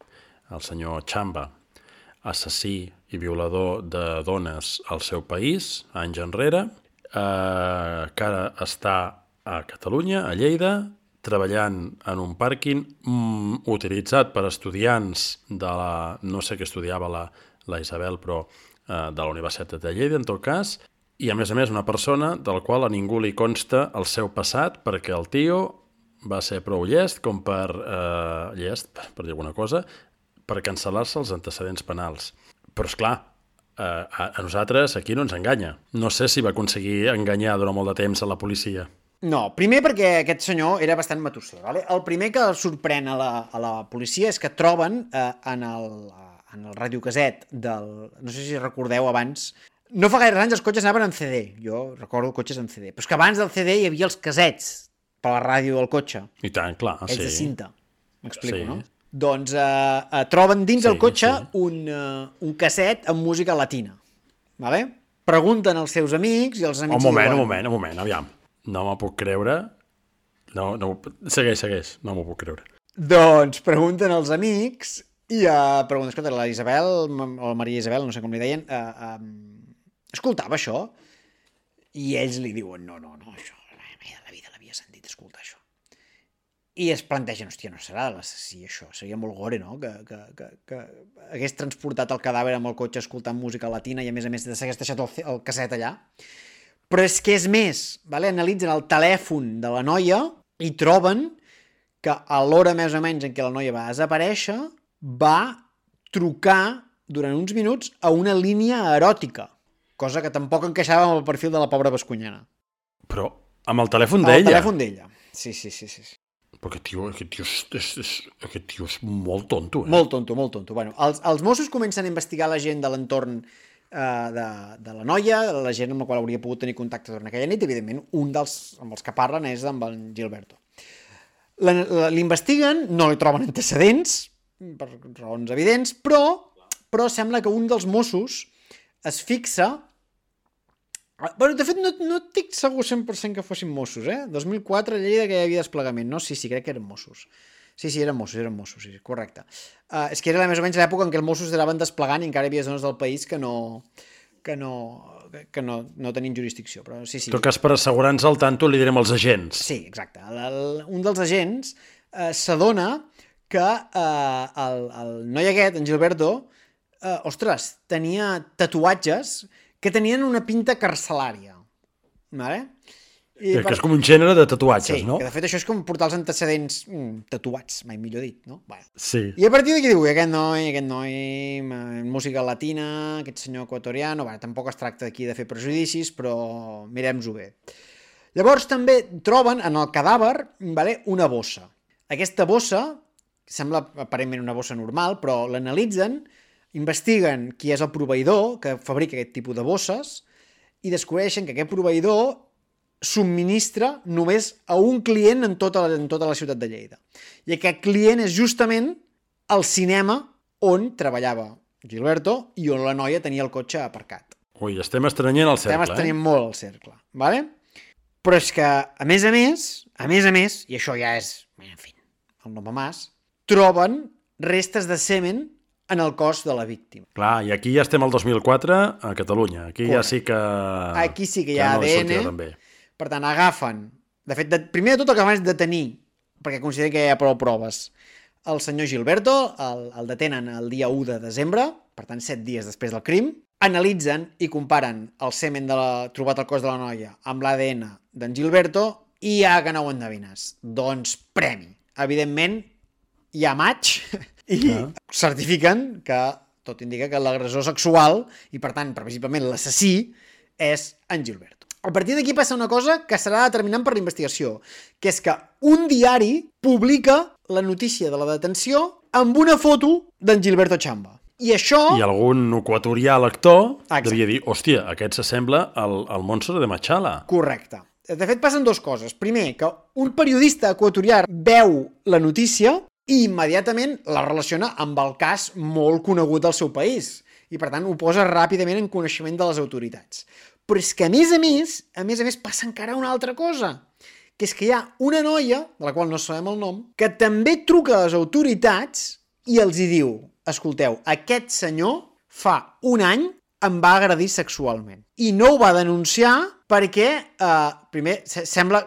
el senyor Chamba, assassí i violador de dones al seu país, anys enrere, uh, que ara està a Catalunya, a Lleida, treballant en un pàrquing mm, utilitzat per estudiants de la... no sé què estudiava la, la Isabel, però eh, de la Universitat de Lleida, en tot cas, i a més a més una persona del qual a ningú li consta el seu passat, perquè el tio va ser prou llest com per... Eh, llest, per dir alguna cosa, per cancel·lar-se els antecedents penals. Però, esclar, eh, a, a nosaltres aquí no ens enganya. No sé si va aconseguir enganyar durant molt de temps a la policia. No, primer perquè aquest senyor era bastant matusser. Vale? El primer que el sorprèn a la, a la policia és que troben eh, en el, en el radiocaset del... No sé si recordeu abans... No fa gaire anys els cotxes anaven en C D. Jo recordo cotxes en C D. Però és que abans del C D hi havia els casets per la ràdio del cotxe. I tant, clar, ells sí. de cinta. M'explico, sí. No? Doncs eh, eh, troben dins sí, el cotxe sí. un, uh, un casset amb música latina. Vale? Pregunten als seus amics i els amics... Un moment, diuen... un moment, un moment, aviam. No m'ho puc creure. No, no, segueix, segueix. No m'ho puc creure. Doncs pregunten als amics i uh, pregunten, escolta, la Isabel, o la Maria Isabel, no sé com li deien, uh, um, escoltava això? I ells li diuen, no, no, no, això, mai de la vida l'havia sentit escoltar això. i es plantegen, hòstia, no serà l'assassí això, seria molt gore, no? Que, que, que, que hagués transportat el cadàver amb el cotxe escoltant música latina i a més a més s'hagués deixat el, el casset allà. Però és que és més, vale? Analitzen el telèfon de la noia i troben que a l'hora més o menys en què la noia va desaparèixer va trucar durant uns minuts a una línia eròtica, cosa que tampoc encaixava amb el perfil de la pobra bascunyana. Però amb el telèfon d'ella? Amb el telèfon d'ella, sí, sí, sí, sí. Però aquest tio, aquest tio, és, és, és, aquest tio és molt tonto, eh? Molt tonto, molt tonto. Bueno, els, els Mossos comencen a investigar la gent de l'entorn eh, de, de la noia, la gent amb la qual hauria pogut tenir contacte durant aquella nit, evidentment, un dels amb els que parlen és amb en Gilberto. L'investiguen, no li troben antecedents, per raons evidents, però, però sembla que un dels Mossos es fixa... Bueno, de fet, no, no estic segur cent per cent que fossin Mossos, eh? dos mil quatre, Lleida, que hi havia desplegament. No, sí, sí, crec que eren Mossos. Sí, sí, eren Mossos, eren Mossos, sí, correcte. Uh, és que era més o menys l'època en què els Mossos anaven desplegant i encara hi havia zones del país que no, que no, que no, no tenien jurisdicció, però sí, sí. En tot cas, per assegurar-nos al tanto, li direm als agents. Sí, exacte. El, el, un dels agents uh, s'adona que uh, el, el noi aquest, en Gilberto, uh, ostres, tenia tatuatges que tenien una pinta carcelària. Vale? I que per... és com un gènere de tatuatges, sí, no? que de fet això és com portar els antecedents mm, tatuats, mai millor dit, no? Bueno. Sí. I a partir d'aquí diu, aquest noi, aquest noi, música latina, aquest senyor equatoriano, bueno, tampoc es tracta aquí de fer prejudicis, però mirem-ho bé. Llavors també troben en el cadàver, vale, una bossa. Aquesta bossa, sembla aparentment una bossa normal, però l'analitzen, investiguen qui és el proveïdor que fabrica aquest tipus de bosses i descobreixen que aquest proveïdor subministra només a un client en tota la, en tota la ciutat de Lleida. I aquest client és justament el cinema on treballava Gilberto i on la noia tenia el cotxe aparcat. Ui, estem estrenyent el cercle, estem estrenyent eh? molt el cercle, vale? Però és que, a més a més, a més a més, i això ja és, en fi, el nom a mas, troben restes de semen en el cos de la víctima. Clar, i aquí ja estem al dos mil quatre a Catalunya. Aquí Correcte. ja sí que... Aquí sí que hi ha no A D N. Per tant, agafen... De fet, de, primer de tot el que van és detenir, perquè consideren que hi ha prou proves. El senyor Gilberto el, el detenen el dia u de desembre, per tant, set dies després del crim, analitzen i comparen el semen de la, trobat al cos de la noia amb l'A D N d'en Gilberto i ja que no ho endevines. Doncs premi. Evidentment, hi ha match i ah. certifiquen que tot indica que l'agressor sexual i, per tant, previsiblement l'assassí és en Gilberto. A partir d'aquí passa una cosa que serà determinant per la investigació, que és que un diari publica la notícia de la detenció amb una foto d'en Gilberto Chamba. I això... I algun equatorià lector Exacte. devia dir, hòstia, aquest s'assembla al, al Monster de Machala. Correcte. De fet, passen dues coses. Primer, que un periodista equatorià veu la notícia i immediatament la relaciona amb el cas molt conegut del seu país i, per tant, ho posa ràpidament en coneixement de les autoritats. Però és que, a més a més, a més a més, passa encara una altra cosa, que és que hi ha una noia, de la qual no sabem el nom, que també truca a les autoritats i els hi diu, escolteu, aquest senyor fa un any em va agredir sexualment. I no ho va denunciar perquè, eh, primer, sembla...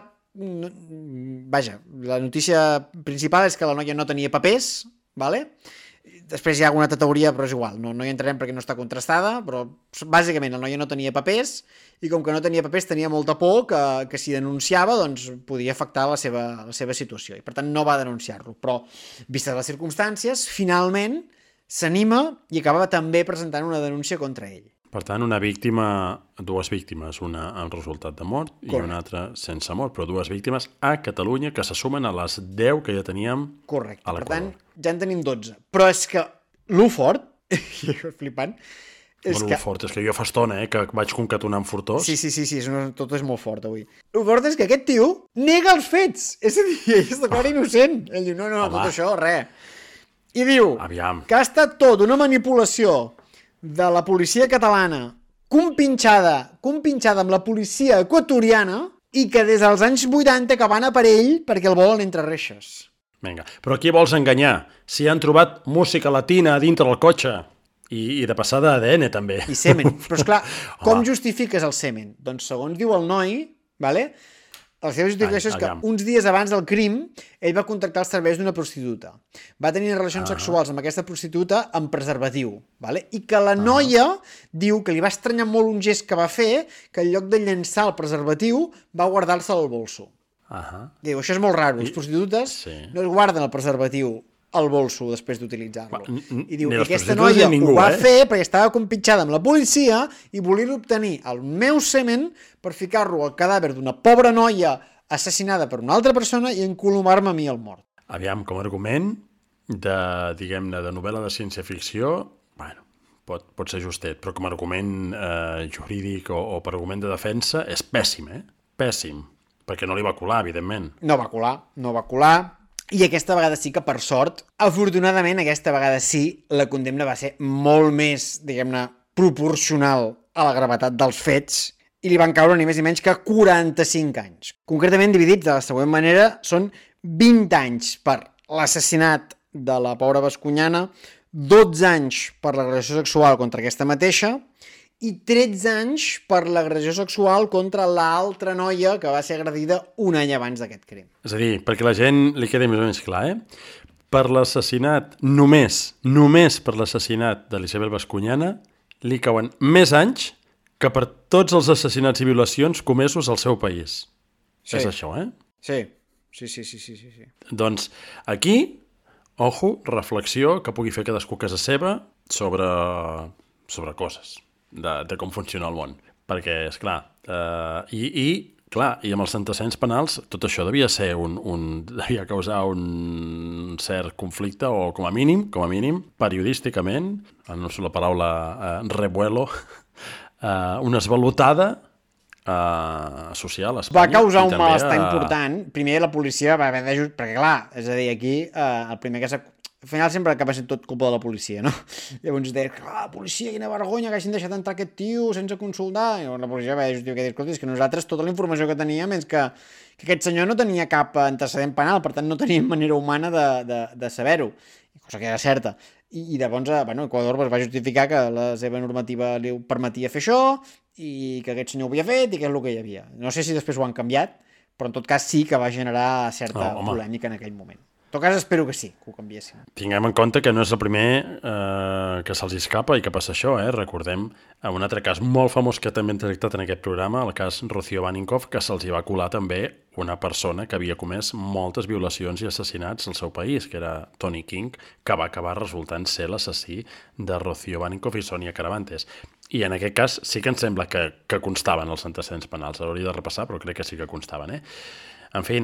Vaja, la notícia principal és que la noia no tenia papers, vale? Després hi ha alguna altra teoria, però és igual, no, no hi entrarem perquè no està contrastada, però bàsicament la noia no tenia papers i com que no tenia papers tenia molta por que, que si denunciava doncs podia afectar la seva, la seva situació i per tant no va denunciar-lo, però vistes les circumstàncies, finalment s'anima i acaba també presentant una denúncia contra ell. Per tant, una víctima, dues víctimes, una amb resultat de mort i Correcte. Una altra sense mort, però dues víctimes a Catalunya que se sumen a les deu que ja teníem Correcte. a l'Equador. Per tant, ja en tenim dotze. Però és que l'u fort, flipant, és bueno, que... fort, és que jo fa estona, eh, que vaig concatenar amb Fortós. Sí, sí, sí, sí, és una... tot és molt fort avui. El fort és que aquest tio nega els fets. És a dir, ell es declara innocent. Ell diu, no, no, Home. tot això, res. I diu Aviam. que ha estat tot una manipulació de la policia catalana compinxada, compinxada amb la policia equatoriana i que des dels anys vuitanta que van a per ell perquè el volen entre reixes. Vinga, però qui vols enganyar? Si han trobat música latina dintre del cotxe i, i de passada A D N també. I semen. Però esclar, com justifiques el semen? Doncs segons diu el noi, vale? La seva justificació és que uns dies abans del crim ell va contactar els serveis d'una prostituta. Va tenir relacions ah. sexuals amb aquesta prostituta amb preservatiu. Vale? I que la noia ah. diu que li va estranyar molt un gest que va fer, que en lloc de llençar el preservatiu va guardar-se al bolso. Ah. Diu, això és molt raro. I... Les prostitutes sí. no es guarden el preservatiu al bolso després d'utilitzar-lo. I diu que aquesta noia ningú, ho va eh? fer perquè estava compitjada amb la policia i volia obtenir el meu semen per ficar-lo al cadàver d'una pobra noia assassinada per una altra persona i encolomar-me a mi el mort. Aviam, com a argument de, diguem-ne, de novel·la de ciència-ficció, bueno, pot, pot ser justet, però com a argument eh, jurídic o, o per argument de defensa és pèssim, eh? Pèssim, perquè no li va colar, evidentment. No va colar, no va colar. I aquesta vegada sí que, per sort, afortunadament, aquesta vegada sí, la condemna va ser molt més, diguem-ne, proporcional a la gravetat dels fets i li van caure ni més ni menys que quaranta-cinc anys. Concretament, dividits de la següent manera, són vint anys per l'assassinat de la pobra bascunyana, dotze anys per l'agressió sexual contra aquesta mateixa i tretze anys per l'agressió sexual contra l'altra noia que va ser agredida un any abans d'aquest crim. És a dir, perquè la gent li quedi més o menys clar, eh? Per l'assassinat, només, només per l'assassinat de l'Isabel Bascuñana, li cauen més anys que per tots els assassinats i violacions comesos al seu país. Sí. És això, eh? Sí, sí, sí, sí, sí, sí. Doncs aquí, ojo, reflexió que pugui fer cadascú a casa seva sobre, sobre coses. De, de com funciona el món. Perquè, esclar, eh, i, i, clar, i amb els antecedents penals tot això devia ser un, un devia causar un cert conflicte o com a mínim, com a mínim, periodísticament, no sé la paraula eh, revuelo, eh, una esvalotada eh, social a Espanya. Va causar un malestar a... important. Primer la policia va haver de... Perquè, clar, és a dir, aquí eh, el primer que s'ha... Al final sempre acaba sent tot culpa de la policia, no? Llavors deia, ah, policia, quina vergonya que hagin deixat entrar aquest tio sense consultar. I llavors la policia va dir, escolta, és que nosaltres tota la informació que teníem és que, que aquest senyor no tenia cap antecedent penal, per tant no teníem manera humana de, de, de saber-ho, cosa que era certa. I, i llavors, bueno, Equador va justificar que la seva normativa li permetia fer això i que aquest senyor ho havia fet i que és el que hi havia. No sé si després ho han canviat, però en tot cas sí que va generar certa oh, polèmica en aquell moment. En tot cas, espero que sí, que ho canviessin. Tinguem en compte que no és el primer eh, que se'ls escapa i que passa això, eh? Recordem un altre cas molt famós que també hem tractat en aquest programa, el cas Rocío Baninkoff, que se'ls hi va colar també una persona que havia comès moltes violacions i assassinats al seu país, que era Tony King, que va acabar resultant ser l'assassí de Rocío Baninkoff i Sonia Caravantes. I en aquest cas sí que em sembla que, que constaven els antecedents penals. Hauria de repassar, però crec que sí que constaven, eh? En fi,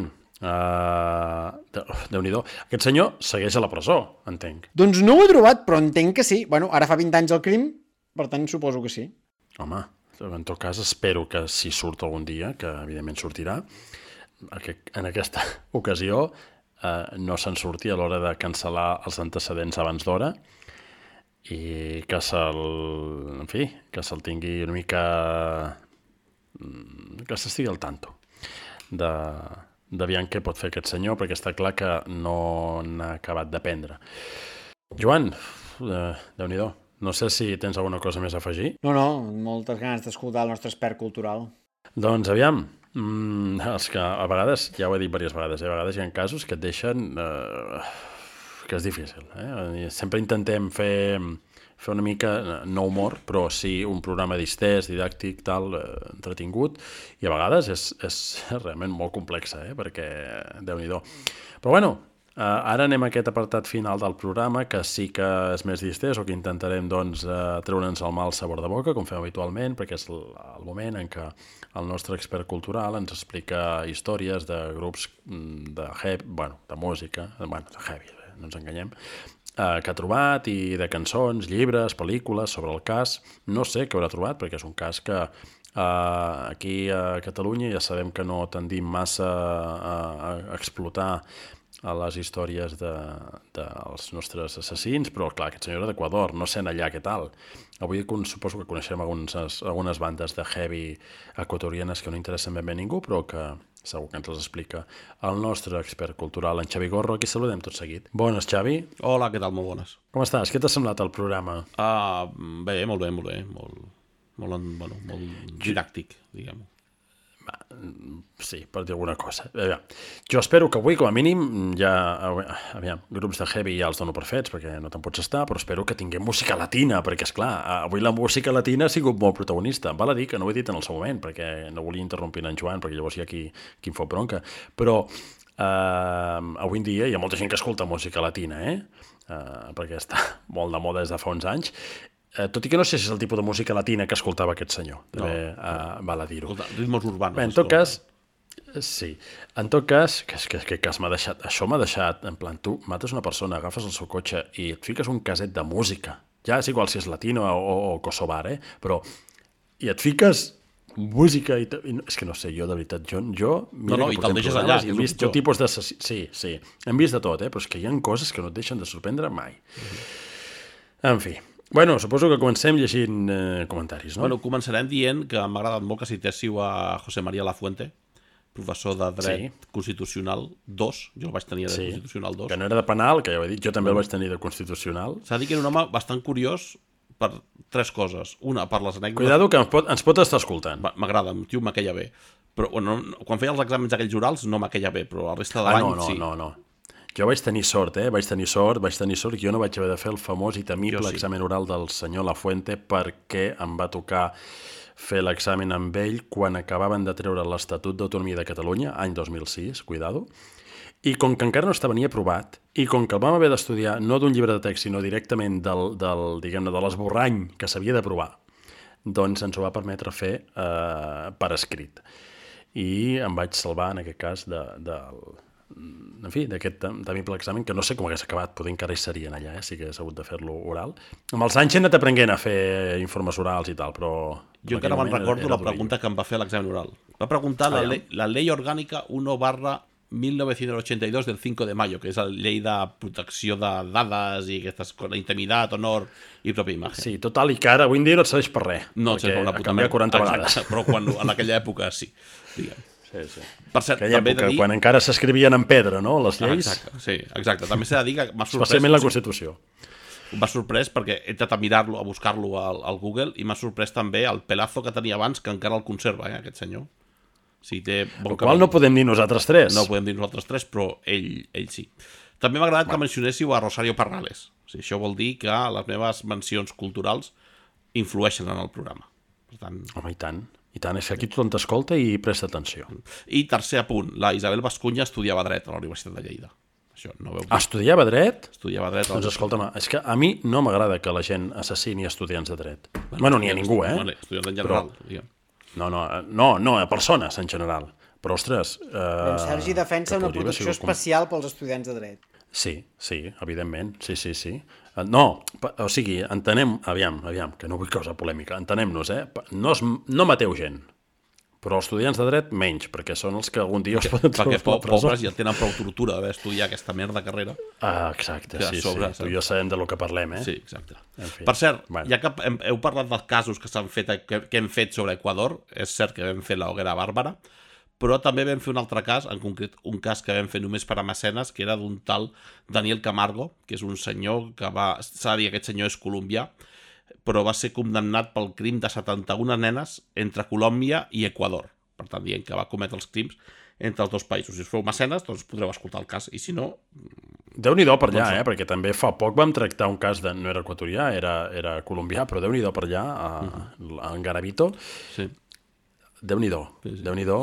Uh, Déu-n'hi-do. Aquest senyor segueix a la presó, entenc. Doncs no ho he trobat, però entenc que sí. Bueno, ara fa vint anys el crim, per tant suposo que sí. Home, en tot cas espero que si surt algun dia, que evidentment sortirà, en aquesta ocasió uh, no se'n surti a l'hora de cancel·lar els antecedents abans d'hora i que se'l, en fi, que se'l tingui una mica... que s'estigui al tanto de... d'aviam què pot fer aquest senyor, perquè està clar que no n'ha acabat d'aprendre. Joan, eh, Déu-n'hi-do, no sé si tens alguna cosa més a afegir. No, no, moltes ganes d'escoltar el nostre expert cultural. Doncs aviam, mm, els que a vegades, ja ho he dit diverses vegades, eh, a vegades hi ha casos que et deixen... Eh, que és difícil. Eh? Sempre intentem fer... fer una mica, no humor, però sí un programa distès, didàctic, tal, eh, entretingut, i a vegades és, és realment molt complexa, eh? Perquè Déu-n'hi-do. Però bueno, eh, ara anem a aquest apartat final del programa, que sí que és més distès, o que intentarem doncs, eh, treure'ns el mal sabor de boca, com fem habitualment, perquè és el, el moment en què el nostre expert cultural ens explica històries de grups de heavy, bueno, de música, bueno, de heavy, no ens enganyem, que ha trobat, i de cançons, llibres, pel·lícules sobre el cas. No sé què haurà trobat, perquè és un cas que eh, aquí a Catalunya ja sabem que no tendim massa a, a explotar a les històries de, dels nostres assassins, però clar, aquest senyor era d'Equador, no sé en allà què tal. Avui suposo que coneixem algunes, algunes bandes de heavy equatorianes que no interessen ben bé a ningú, però que segur que ens les explica el nostre expert cultural, en Xavi Gorro. Aquí saludem tot seguit. Bones, Xavi. Hola, què tal? Molt bones. Com estàs? Què t'ha semblat el programa? Uh, bé, molt bé, molt bé. Molt, molt, bueno, molt didàctic, diguem-ho. sí, per dir alguna cosa. Aviam. Jo espero que avui, com a mínim, ja... Aviam, grups de heavy ja els dono per fets, perquè no te'n pots estar, però espero que tinguem música latina, perquè, esclar, avui la música latina ha sigut molt protagonista. Val a dir que no ho he dit en el seu moment, perquè no volia interrompir en Joan, perquè llavors hi ha qui, qui em fot bronca. Però eh, avui en dia hi ha molta gent que escolta música latina, eh? Uh, perquè està molt de moda des de fa uns anys, uh, tot i que no sé si és el tipus de música latina que escoltava aquest senyor, també no, uh, val a dir-ho. Ritmos urbanos. Bé, en tot cas, sí, en tot cas, que, que, que, que m'ha deixat, això m'ha deixat, en plan, tu mates una persona, agafes el seu cotxe i et fiques un caset de música, ja és igual si és latino o, o kosovar, eh? Però, i et fiques música i, i és que no sé, jo de veritat jo, jo no, no, i te'l deixes allà i hem vist tot tipus de... sí, sí, hem vist de tot, eh? Però és que hi ha coses que no et deixen de sorprendre mai. Uh-huh. En fi, bueno, suposo que comencem llegint eh, comentaris, no? Bueno, començarem dient que m'ha agradat molt que citéssiu a José María Lafuente, professor de dret sí. constitucional dos, jo el vaig tenir de sí. constitucional dos, que no era de penal, que ja ho he dit, jo també bueno. el vaig tenir de constitucional. S'ha dit que era un home bastant curiós per tres coses. Una, per les anècdotes... Cuidado que ens pot, ens pot estar escoltant. M'agrada, un tio m'aqueia bé. Però bueno, quan feia els exàmens aquells orals no m'aqueia bé, però la resta de ah, l'any no, no, sí. No, no, no. Jo vaig tenir sort, eh? Vaig tenir sort, vaig tenir sort que jo no vaig haver de fer el famós i temible sí. examen oral del senyor Lafuente perquè em va tocar fer l'examen amb ell quan acabaven de treure l'Estatut d'Autonomia de Catalunya, any dos mil sis, cuidado, i com que encara no estava ni aprovat, i com que el vam haver d'estudiar no d'un llibre de text, sinó directament del, del, diguem-ne, de l'esborrany que s'havia d'aprovar, doncs ens ho va permetre fer eh, per escrit. I em vaig salvar, en aquest cas, de, de, en fi, d'aquest temible examen, que no sé com hagués acabat, poder encara hi serien allà, eh, si hagués hagut de fer-lo oral. Amb els anys he anat aprenent a fer informes orals i tal, però... Jo encara me'n recordo la pregunta que em va fer l'examen oral. Va preguntar ah, la, ley, la Ley Orgánica uno barra mil novecientos ochenta y dos del cinco de mayo, que és la llei de protecció de dades i aquestes coses, intimitat, honor i pròpia imatge. Sí, total, i que ara avui en dia no et serveix per res. No et serveix per una puta merda. quaranta vegades. Però quan, en aquella època sí, diguem. Sí, sí. Per cert, aquella també època, de dir... quan encara s'escrivien en pedra, no?, les lleis. Ah, exacte, sí, exacte. També s'ha de dir que m'ha sorprès... Especialment la Constitució. M'ha sorprès perquè he entrat a mirar-lo, a buscar-lo al, al Google, i m'ha sorprès també el pelazo que tenia abans, que encara el conserva, eh, aquest senyor. Sí, té bon el qual no podem dir nosaltres tres. No podem dir nosaltres tres, però ell, ell sí. També m'ha agradat bueno. que mencionéssiu a Rosario Parrales. O sigui, això vol dir que les meves mencions culturals influeixen en el programa. Per tant... Home, i tant. I tant, és que aquí tothom t'escolta i presta atenció. I tercer apunt, la Isabel Bascunya estudiava dret a la Universitat de Lleida. Això no veu dir. Estudiava dret? Estudiava dret. Doncs escolta'm, és que a mi no m'agrada que la gent assassini estudiants de dret. Bueno, bueno ni a ningú, eh? Vale, estudiants en general, però... diguem. No, no, no, no, a persones en general. Però, ostres... Eh, Però Sergi defensa una protecció especial pels estudiants de dret. Sí, sí, evidentment, sí, sí, sí. No, o sigui, entenem, aviam, aviam, que no vull causar polèmica, entenem-nos, eh? No, es, no mateu gent, però els estudiants de dret menys, perquè són els que algun dia es poden trobar a la presó. Pobres ja tenen prou tortura d'haver estudiat aquesta merda carrera. Ah, exacte, sí, sobre, sí. Tu i jo sabem de lo que parlem, eh? Sí, exacte. En fi. Per cert, bueno. ja que hem, heu parlat dels casos que s'han fet, que, que hem fet sobre Equador, és cert que vam fer la Hoguera Bàrbara, però també vam fer un altre cas, en concret un cas que vam fer només per a mecenes, que era d'un tal Daniel Camargo, que és un senyor que va... S'ha de dir que aquest senyor és colombià, però va ser condemnat pel crim de setanta-una nenes entre Colòmbia i Equador. Per tant, dient que va cometre els crims entre els dos països. Si us feu mecenes, doncs podreu escoltar el cas, i si no... Déu-n'hi-do per allà, eh? Perquè també fa poc vam tractar un cas de... No era equatorià, era, era colombià, però Déu-n'hi-do per allà, a, uh-huh. a Garavito. Sí. Déu-n'hi-do, sí, sí. Déu-n'hi-do.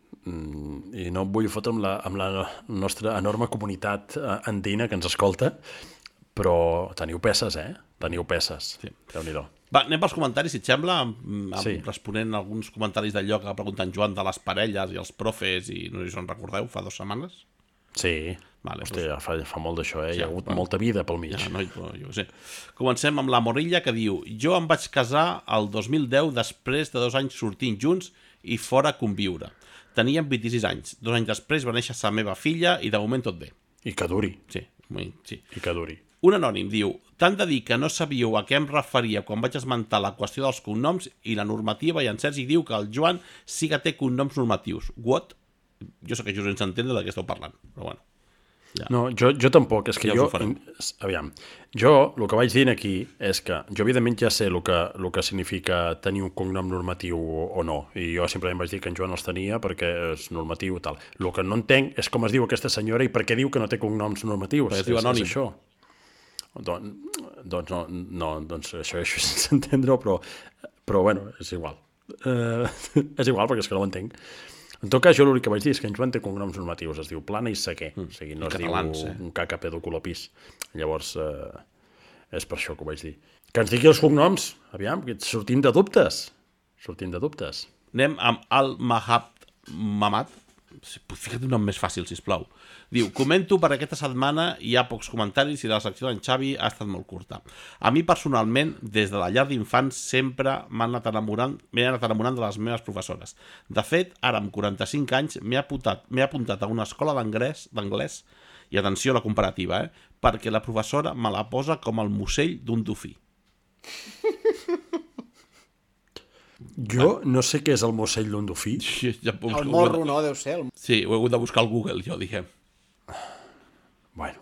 I no em vull fotre amb la, amb la nostra enorme comunitat andina que ens escolta, però teniu peces, eh? Teniu peces. Sí. Déu-n'hi-do. Va, anem pels comentaris, si et sembla, amb, amb sí. responent a alguns comentaris d'allò que va preguntar en Joan de les parelles i els profes, i no sé si en recordeu, fa dues setmanes. Sí, vale, hòstia, doncs... fa, fa molt d'això, eh? Sí, hi ha hagut bueno, molta vida pel mig. Ja, no, jo, jo sé. Comencem amb la Morrilla, que diu: jo em vaig casar el dos mil deu després de dos anys sortint junts i fora conviure. Teníem vint-i-sis anys. Dos anys després va néixer la meva filla i de moment tot bé. I que duri. Sí, sí. I que duri. Un anònim diu: tant de dir que no sabíeu a què em referia quan vaig esmentar la qüestió dels cognoms i la normativa, i en Sergi diu que el Joan sí que té cognoms normatius. What? Jo sé que jo sense entendre de què esteu parlant, però bueno. Ja. No, jo, jo tampoc, és que Ja jo... us ho farem. Aviam, jo el que vaig dir aquí és que jo evidentment ja sé el que, el que significa tenir un cognom normatiu o no, i jo simplement vaig dir que en Joan els tenia perquè és normatiu i tal. El que no entenc és com es diu aquesta senyora i per què diu que no té cognoms normatius. Perquè es diu anònim. És, és això. Don, doncs no, no, doncs això, això és sense entendre-ho, però, però bueno, és igual. Uh, és igual perquè és que no ho entenc. En tot cas, jo l'únic que vaig dir és que en Joan té cognoms normatius, es diu Plana i Sequer, mm, o sigui, no es catalans, diu eh? un caca pedoculopis. Llavors, eh, és per això que ho vaig dir. Que ens digui els cognoms, aviam, que sortim de dubtes. Sortim de dubtes. Anem amb Al-Mahab Mamad. Fica't un nom més fàcil, sisplau. Diu, comento per aquesta setmana hi ha pocs comentaris i la secció d'en Xavi ha estat molt curta. A mi personalment, des de la llar d'infants, sempre m'he anat enamorant, m'he anat enamorant de les meves professores. De fet, ara amb quaranta-cinc anys m'he apuntat, m'he apuntat a una escola d'anglès, d'anglès, i atenció a la comparativa, eh, perquè la professora me la posa com el musell d'un dofí. Jo no sé què és el musell d'un dofí. Ja puc... El morro, no, deu ser. El... Sí, ho he hagut de buscar al Google, jo, diguem. Bueno.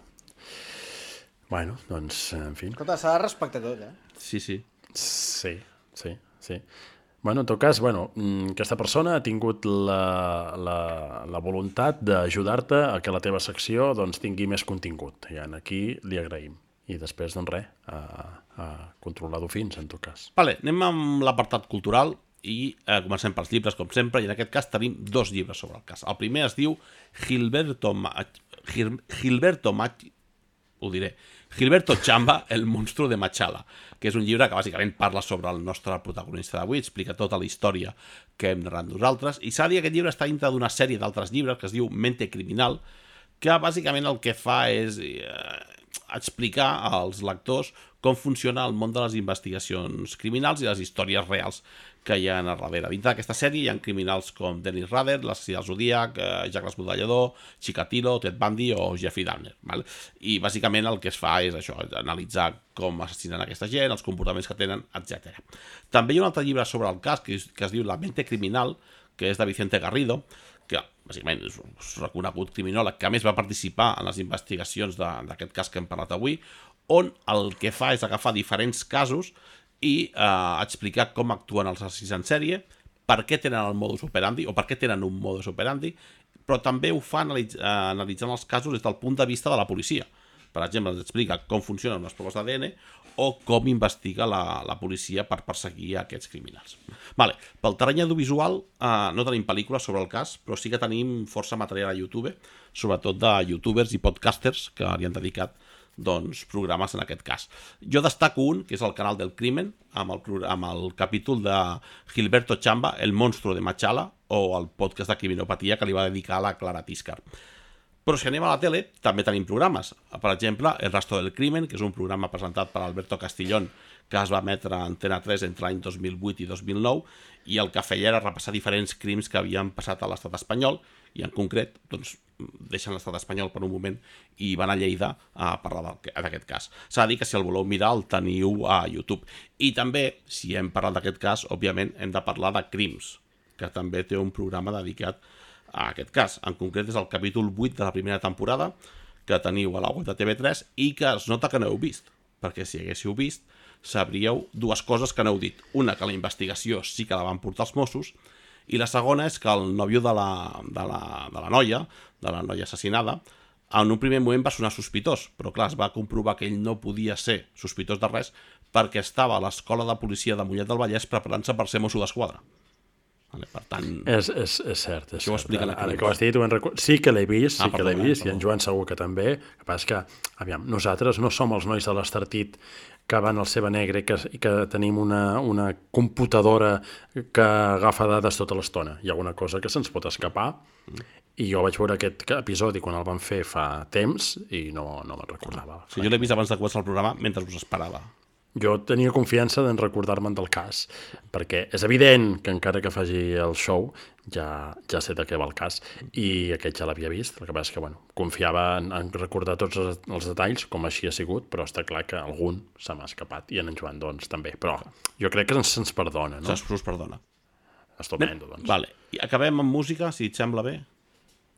Bueno, doncs, en fi. Escolta, s'ha de respectar tot, eh? Sí, sí. Sí, sí, sí. Bueno, en tot cas, bueno, aquesta persona ha tingut la, la, la voluntat d'ajudar-te a que la teva secció doncs, tingui més contingut. I aquí li agraïm. I després, doncs res, a, a controlar dofins, en tot cas. Vale, anem amb l'apartat cultural i eh, comencem pels llibres, com sempre, i en aquest cas tenim dos llibres sobre el cas. El primer es diu Gilberto Mach... Gil... Gilberto Mach... ho diré, Gilberto Chamba, el monstruo de Machala, que és un llibre que bàsicament parla sobre el nostre protagonista d'avui, explica tota la història que hem narrat nosaltres, i s'ha de dir que aquest llibre està dintre d'una sèrie d'altres llibres que es diu Mente Criminal, que bàsicament el que fa és eh, explicar als lectors com funciona el món de les investigacions criminals i les històries reals que hi ha a darrere. Dintre d'aquesta sèrie hi ha criminals com Dennis Rader, l'assassí del Zodíac, eh, Jack l'Esbudellador, Chikatilo, Ted Bundy o Jeffrey Dahmer. Val? I bàsicament el que es fa és això, analitzar com assassinen aquesta gent, els comportaments que tenen, etcètera. També hi ha un altre llibre sobre el cas que es, que es diu La mente criminal, que és de Vicente Garrido, que bàsicament és un reconegut criminòleg que a més va participar en les investigacions d'aquest cas que hem parlat avui, on el que fa és agafar diferents casos i eh, explicar com actuen els assassins en sèrie, per què tenen el modus operandi o per què tenen un modus operandi, però també ho fa analitz eh, analitzant els casos des del punt de vista de la policia. Per exemple, ens explica com funcionen les proves d'A D N o com investiga la, la policia per perseguir aquests criminals. Vale. Pel terreny audiovisual eh, no tenim pel·lícules sobre el cas, però sí que tenim força material a YouTube, sobretot de youtubers i podcasters que li han dedicat doncs, programes en aquest cas. Jo destaco un, que és el canal del Crimen, amb el, amb el capítol de Gilberto Chamba, el monstruo de Machala, o el podcast de Criminopatia que li va dedicar a la Clara Tiscar. Però si anem a la tele, també tenim programes. Per exemple, El rastro del crimen, que és un programa presentat per Alberto Castillón, que es va emetre a Antena tres entre l'any dos mil vuit i dos mil nou, i el que feia era repassar diferents crims que havien passat a l'estat espanyol, i en concret, doncs, deixen l'estat espanyol per un moment i van a Lleida a parlar d'aquest cas. S'ha de dir que si el voleu mirar el teniu a YouTube. I també, si hem parlat d'aquest cas, òbviament hem de parlar de Crims, que també té un programa dedicat a aquest cas. En concret és el capítol vuit de la primera temporada, que teniu a la web de T V tres i que es nota que no heu vist, perquè si haguéssiu vist sabríeu dues coses que no heu dit. Una, que la investigació sí que la van portar els Mossos, i la segona és que el nòvio de la, de la, de la noia, de la noia assassinada, en un primer moment va sonar sospitós, però clar, es va comprovar que ell no podia ser sospitós de res perquè estava a l'escola de policia de Mollet del Vallès preparant-se per ser mosso d'esquadra. Vale, per tant... És, és, és cert, és això ho expliquen cert. aquí. Ara que ho has dit, ho recu... sí que l'he vist, sí ah, que l'he vist, i en Joan segur que també. El que passa és que, aviam, nosaltres no som els nois de l'Estartit que van al Ceba Negre i que, i que tenim una, una computadora que agafa dades tota l'estona. Hi ha alguna cosa que se'ns pot escapar, mm. i jo vaig veure aquest episodi quan el van fer fa temps i no, no me'n recordava. Sí, jo l'he vist abans de començar el programa mentre us esperava. Jo tenia confiança d'en recordar-me'n del cas, perquè és evident que encara que faci el show ja, ja sé de què va el cas, i aquest ja l'havia vist. El que passa és que bueno, confiava en, en recordar tots els, els detalls, com així ha sigut, però està clar que algun se m'ha escapat, i en en Joan doncs també. Però jo crec que se'ns perdona, no? Se'ns perdona. Estupendo, doncs. Vale. I acabem amb música, si et sembla bé.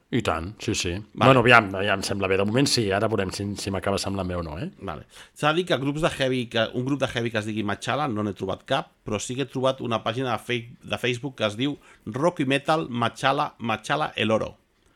I tant, sí, sí. Vale. Bueno, ja, ja em sembla bé. De moment sí, ara veurem si, si m'acaba semblant bé o no, eh? Vale. S'ha de dir que grups de heavy, que un grup de heavy que es digui Machala no n'he trobat cap, però sí que he trobat una pàgina de, fei, de Facebook que es diu Rock i Metal Machala, Machala El Oro.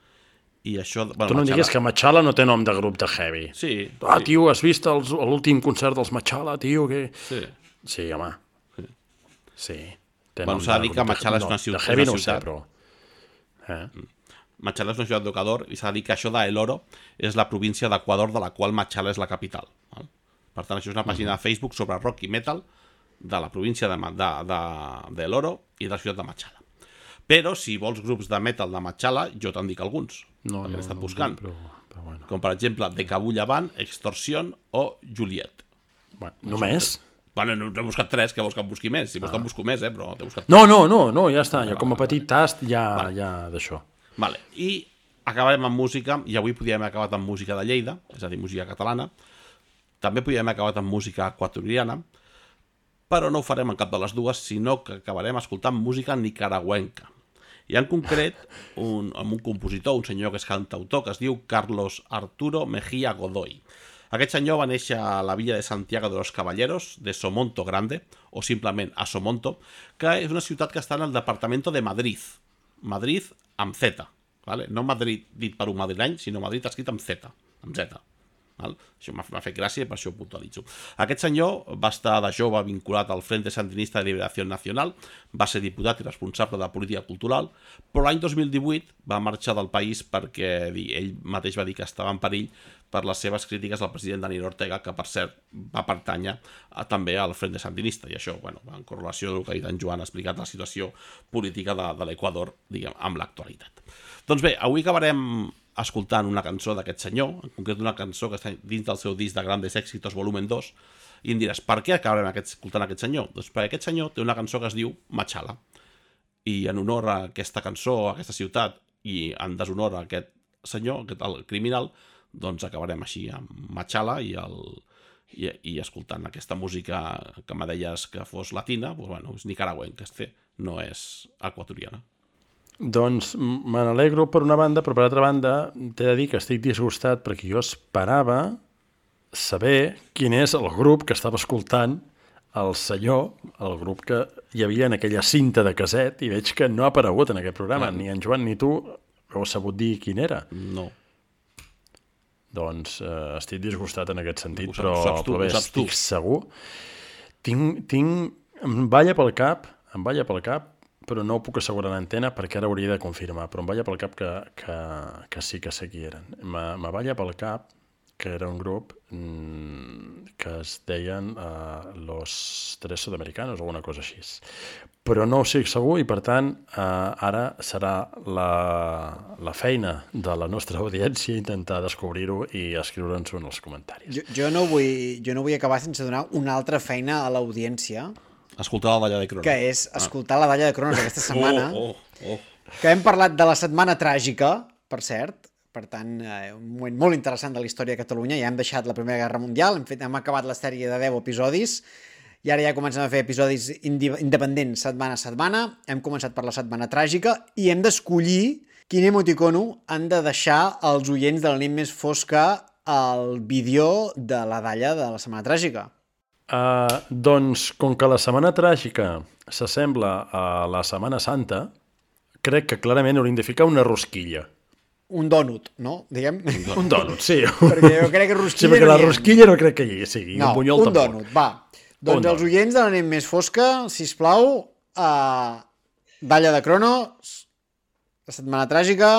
I això... Bueno, tu no em digues que Machala no té nom de grup de heavy. Sí. Ah, sí. tio, has vist els, l'últim concert dels Machala, tio? Que... Sí. Sí, home. Sí. sí. Té bueno, s'ha de dir que Machala és una ciutat. De heavy no ho sé, però... Eh? Machala és una ciutat d'Equador i s'ha de dir que això d'El Oro és la província d'Equador de la qual Machala és la capital. Val? Per tant, això és una pàgina de Facebook sobre rock i metal de la província de, de, de, de El Oro i de la ciutat de Machala. Però si vols grups de metal de Machala, jo te'n dic alguns, no, perquè no, l'he estat no, buscant. Però, però bueno. Com per exemple De Cabulla Band, Extorsion o Juliet. Bueno, només? Bueno, no he buscat tres, que vols que em busqui més? Si vols ah. que em busco més, eh, però t'he buscat tres. No, no, no, no, ja està, ja com a petit tast ja, vale. ja d'això. Vale. I acabarem amb música, i avui podríem haver acabat amb música de Lleida, és a dir, música catalana, també podríem haver acabat amb música equatoriana, però no ho farem en cap de les dues, sinó que acabarem escoltant música nicaragüenca. I en concret, un, amb un compositor, un senyor que és cantautor, que es diu Carlos Arturo Mejía Godoy. Aquest senyor va néixer a la villa de Santiago de los Caballeros, de Somonto Grande, o simplement a Somonto, que és una ciutat que està en el departamento de Madrid. Madrid amb Z, vale? No Madrid dit per un madrileny, sinó Madrid escrit amb Z, amb Z. Val? Això m'ha fet gràcia i per això ho puntualitzo. Aquest senyor va estar de jove vinculat al Frente Sandinista de Liberació Nacional, va ser diputat i responsable de política cultural, però l'any dos mil divuit va marxar del país perquè ell mateix va dir que estava en perill per les seves crítiques al president Daniel Ortega, que per cert va pertànyer a, també al Frente Sandinista, i això, bueno, en correlació del que ha dit en Joan, ha explicat la situació política de, de l'Equador, diguem, amb l'actualitat. Doncs bé, avui acabarem escoltant una cançó d'aquest senyor, en concret una cançó que està dins del seu disc de Grandes Éxitos volumen dos, i em diràs, per què acabarem aquest, escoltant aquest senyor? Doncs perquè aquest senyor té una cançó que es diu Machala, i en honor a aquesta cançó, a aquesta ciutat, i en deshonor a aquest senyor, aquest, el criminal, doncs acabarem així amb Machala i, el, i, i escoltant aquesta música que me deies que fos latina, doncs, bueno, és nicaragüenca, no és equatoriana. Doncs me n'alegro per una banda, però per altra banda t'he de dir que estic disgustat perquè jo esperava saber quin és el grup que estava escoltant el senyor, el grup que hi havia en aquella cinta de caset, i veig que no ha aparegut en aquest programa. Ni en Joan ni tu heu sabut dir quin era. No. Doncs eh, estic disgustat en aquest sentit, saps, però, saps tu, però bé, estic tu. segur. Tinc, tinc... Em balla pel cap, em balla pel cap, però no ho puc assegurar en antena perquè ara hauria de confirmar, però em balla pel cap que, que, que sí que sé qui eren. Me balla pel cap que era un grup mmm, que es deien uh, Los Tres Sudamericanos o alguna cosa així. Però no ho sé segur i, per tant, uh, ara serà la, la feina de la nostra audiència intentar descobrir-ho i escriure'ns-ho en els comentaris. Jo, jo, no vull, jo no vull acabar sense donar una altra feina a l'audiència, escoltar la Dalla de Cronos. Que és escoltar ah. la Dalla de Cronos aquesta setmana. Oh, oh, oh. Que hem parlat de la setmana tràgica, per cert. Per tant, eh, un moment molt interessant de la història de Catalunya. Ja hem deixat la Primera Guerra Mundial, hem, fet, hem acabat la sèrie de deu episodis, i ara ja comencem a fer episodis independents setmana a setmana. Hem començat per la setmana tràgica i hem d'escollir quin emoticono han de deixar els oients de la nit més fosca al vídeo de la Dalla de la setmana tràgica. Uh, doncs, com que la Setmana Tràgica s'assembla a la Setmana Santa, crec que clarament hauríem de ficar una rosquilla. Un dònut, no? Diguem? Un dònut, sí. Perquè jo crec que rosquilla... Sí, perquè la rosquilla no crec que hi sigui. No, un, un dònut, va. Doncs els oients de la nit més fosca, sisplau, uh, Dalla de Cronos, la Setmana Tràgica,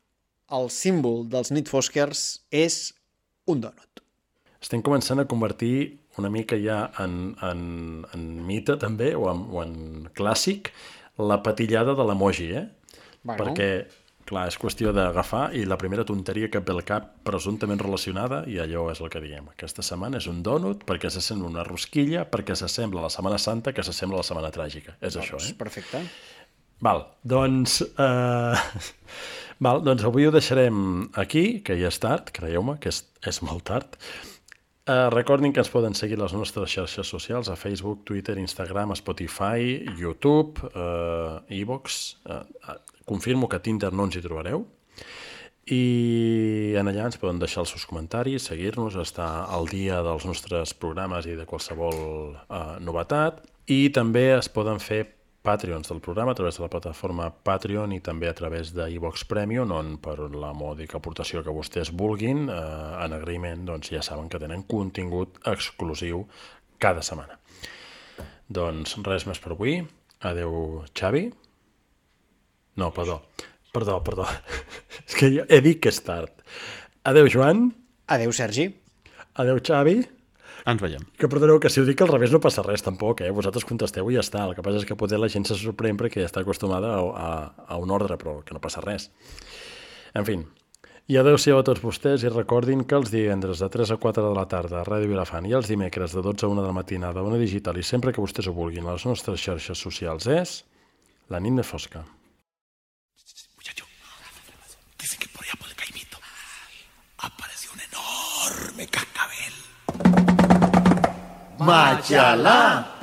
el símbol dels nit fosquers és un dònut. Estem començant a convertir una mica ja en, en, en mite també, o en, o en clàssic, la patillada de l'emoji, eh? Bueno. Perquè, clar, és qüestió d'agafar i la primera tonteria que ve al cap presumptament relacionada, i allò és el que diem. Aquesta setmana és un dònut perquè s'assembla una rosquilla, perquè s'assembla a la Setmana Santa, que s'assembla a la Setmana Tràgica. És doncs, això, eh? Perfecte. Val, doncs... Eh... Val, doncs avui ho deixarem aquí, que ja és tard, creieu-me, que és, és molt tard. Uh, recordin que ens poden seguir les nostres xarxes socials a Facebook, Twitter, Instagram, Spotify, YouTube, uh, iVoox. Uh, uh, confirmo que a Tinder no ens hi trobareu. I en allà ens poden deixar els seus comentaris, seguir-nos, estar al dia dels nostres programes i de qualsevol eh, novetat. I també es poden fer Patreons del programa a través de la plataforma Patreon i també a través de iVox Premium, on per la mòdica aportació que vostès vulguin, eh, en agraïment, doncs ja saben que tenen contingut exclusiu cada setmana. Doncs res més per avui. Adeu, Xavi. No, perdó. Perdó, perdó. És que jo he dit que és tard. Adeu, Joan. Adeu, Sergi. Adeu, Xavi. Ens veiem. Que perdoneu, que si ho dic al revés no passa res tampoc, eh? Vosaltres contesteu i ja està. El que passa és que potser la gent se sorprèn perquè ja està acostumada a, a, a un ordre, però que no passa res. En fi, i adeu-siau a tots vostès i recordin que els divendres de tres a quatre de la tarda a Ràdio Vilafant i els dimecres de dotze a una de la matinada a Ona Digital i sempre que vostès ho vulguin a les nostres xarxes socials és La nit més fosca. Dicen que por allá por el Caimito apareció un enorme cascabel. ¡Machalá!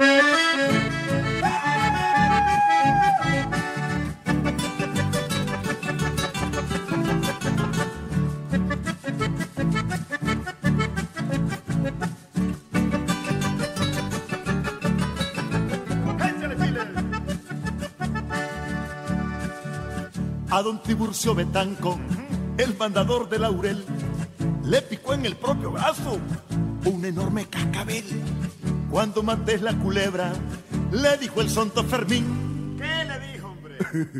A don Tiburcio Betanco, el mandador de Laurel, le picó en el propio brazo un enorme cascabel. Cuando mates la culebra, le dijo el Santo Fermín. ¿Qué le dijo, hombre?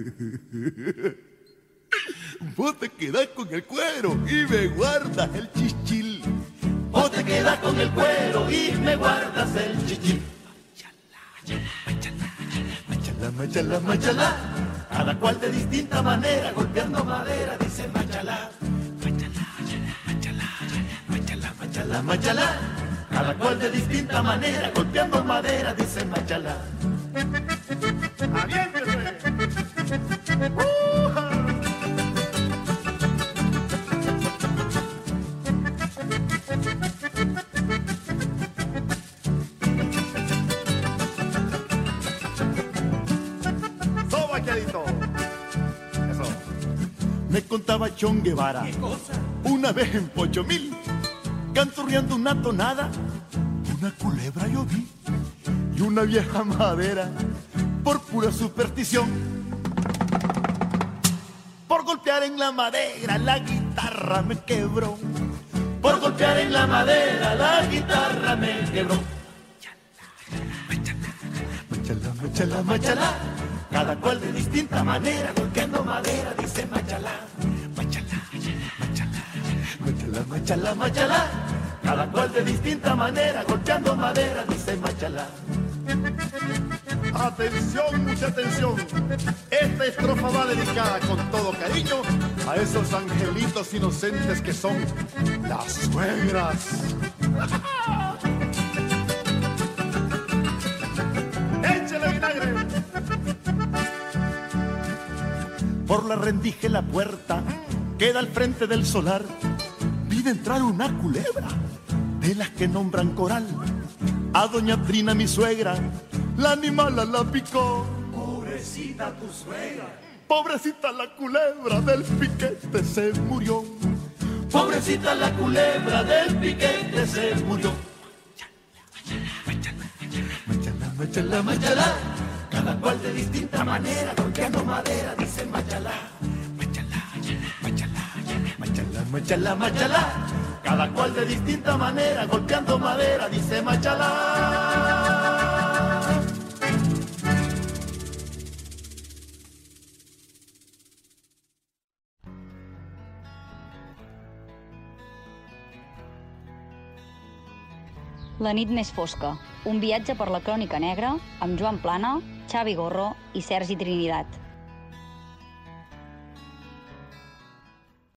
Vos te quedás con el cuero y me guardas el chichil. Vos te quedás con el cuero y me guardas el chichil. Machalá, machalá, machalá. Cada cual de distinta manera, golpeando madera, dice machalá. Machalá, machalá, machalá, machalá, machalá. Cada cual de distinta manera, golpeando madera, dice machalá. ¡Aviéntese! ¡Uh! Me contaba Chon Guevara, una vez en Pochomil, canturreando una tonada, una culebra yo vi y una vieja madera, por pura superstición, por golpear en la madera la guitarra me quebró, por golpear en la madera la guitarra me quebró. Machalá, machalá, machalá. Cada cual de distinta manera, golpeando madera, dice machalá. Machalá, machalá, machalá, machalá, machalá. Cada cual de distinta manera, golpeando madera, dice machalá. Atención, mucha atención. Esta estrofa va dedicada con todo cariño a esos angelitos inocentes que son las suegras. ¡Échale vinagre! Por la rendija la puerta queda al frente del solar. Vi de entrar una culebra de las que nombran coral. A doña Trina, mi suegra, la animala la picó. Pobrecita tu suegra. Pobrecita la culebra del piquete se murió. Pobrecita la culebra del piquete se murió. Machalá, machalá, machalá. Cada cual de distinta manera, golpeando madera, dice machalá. Machalá, machalá, machalá, machalá, machalá. Cada cual de distinta manera, golpeando madera, dice machalá. La nit més fosca, un viatge per la crònica negra amb Joan Plana, Xavi Gorro i Sergi Trinidad.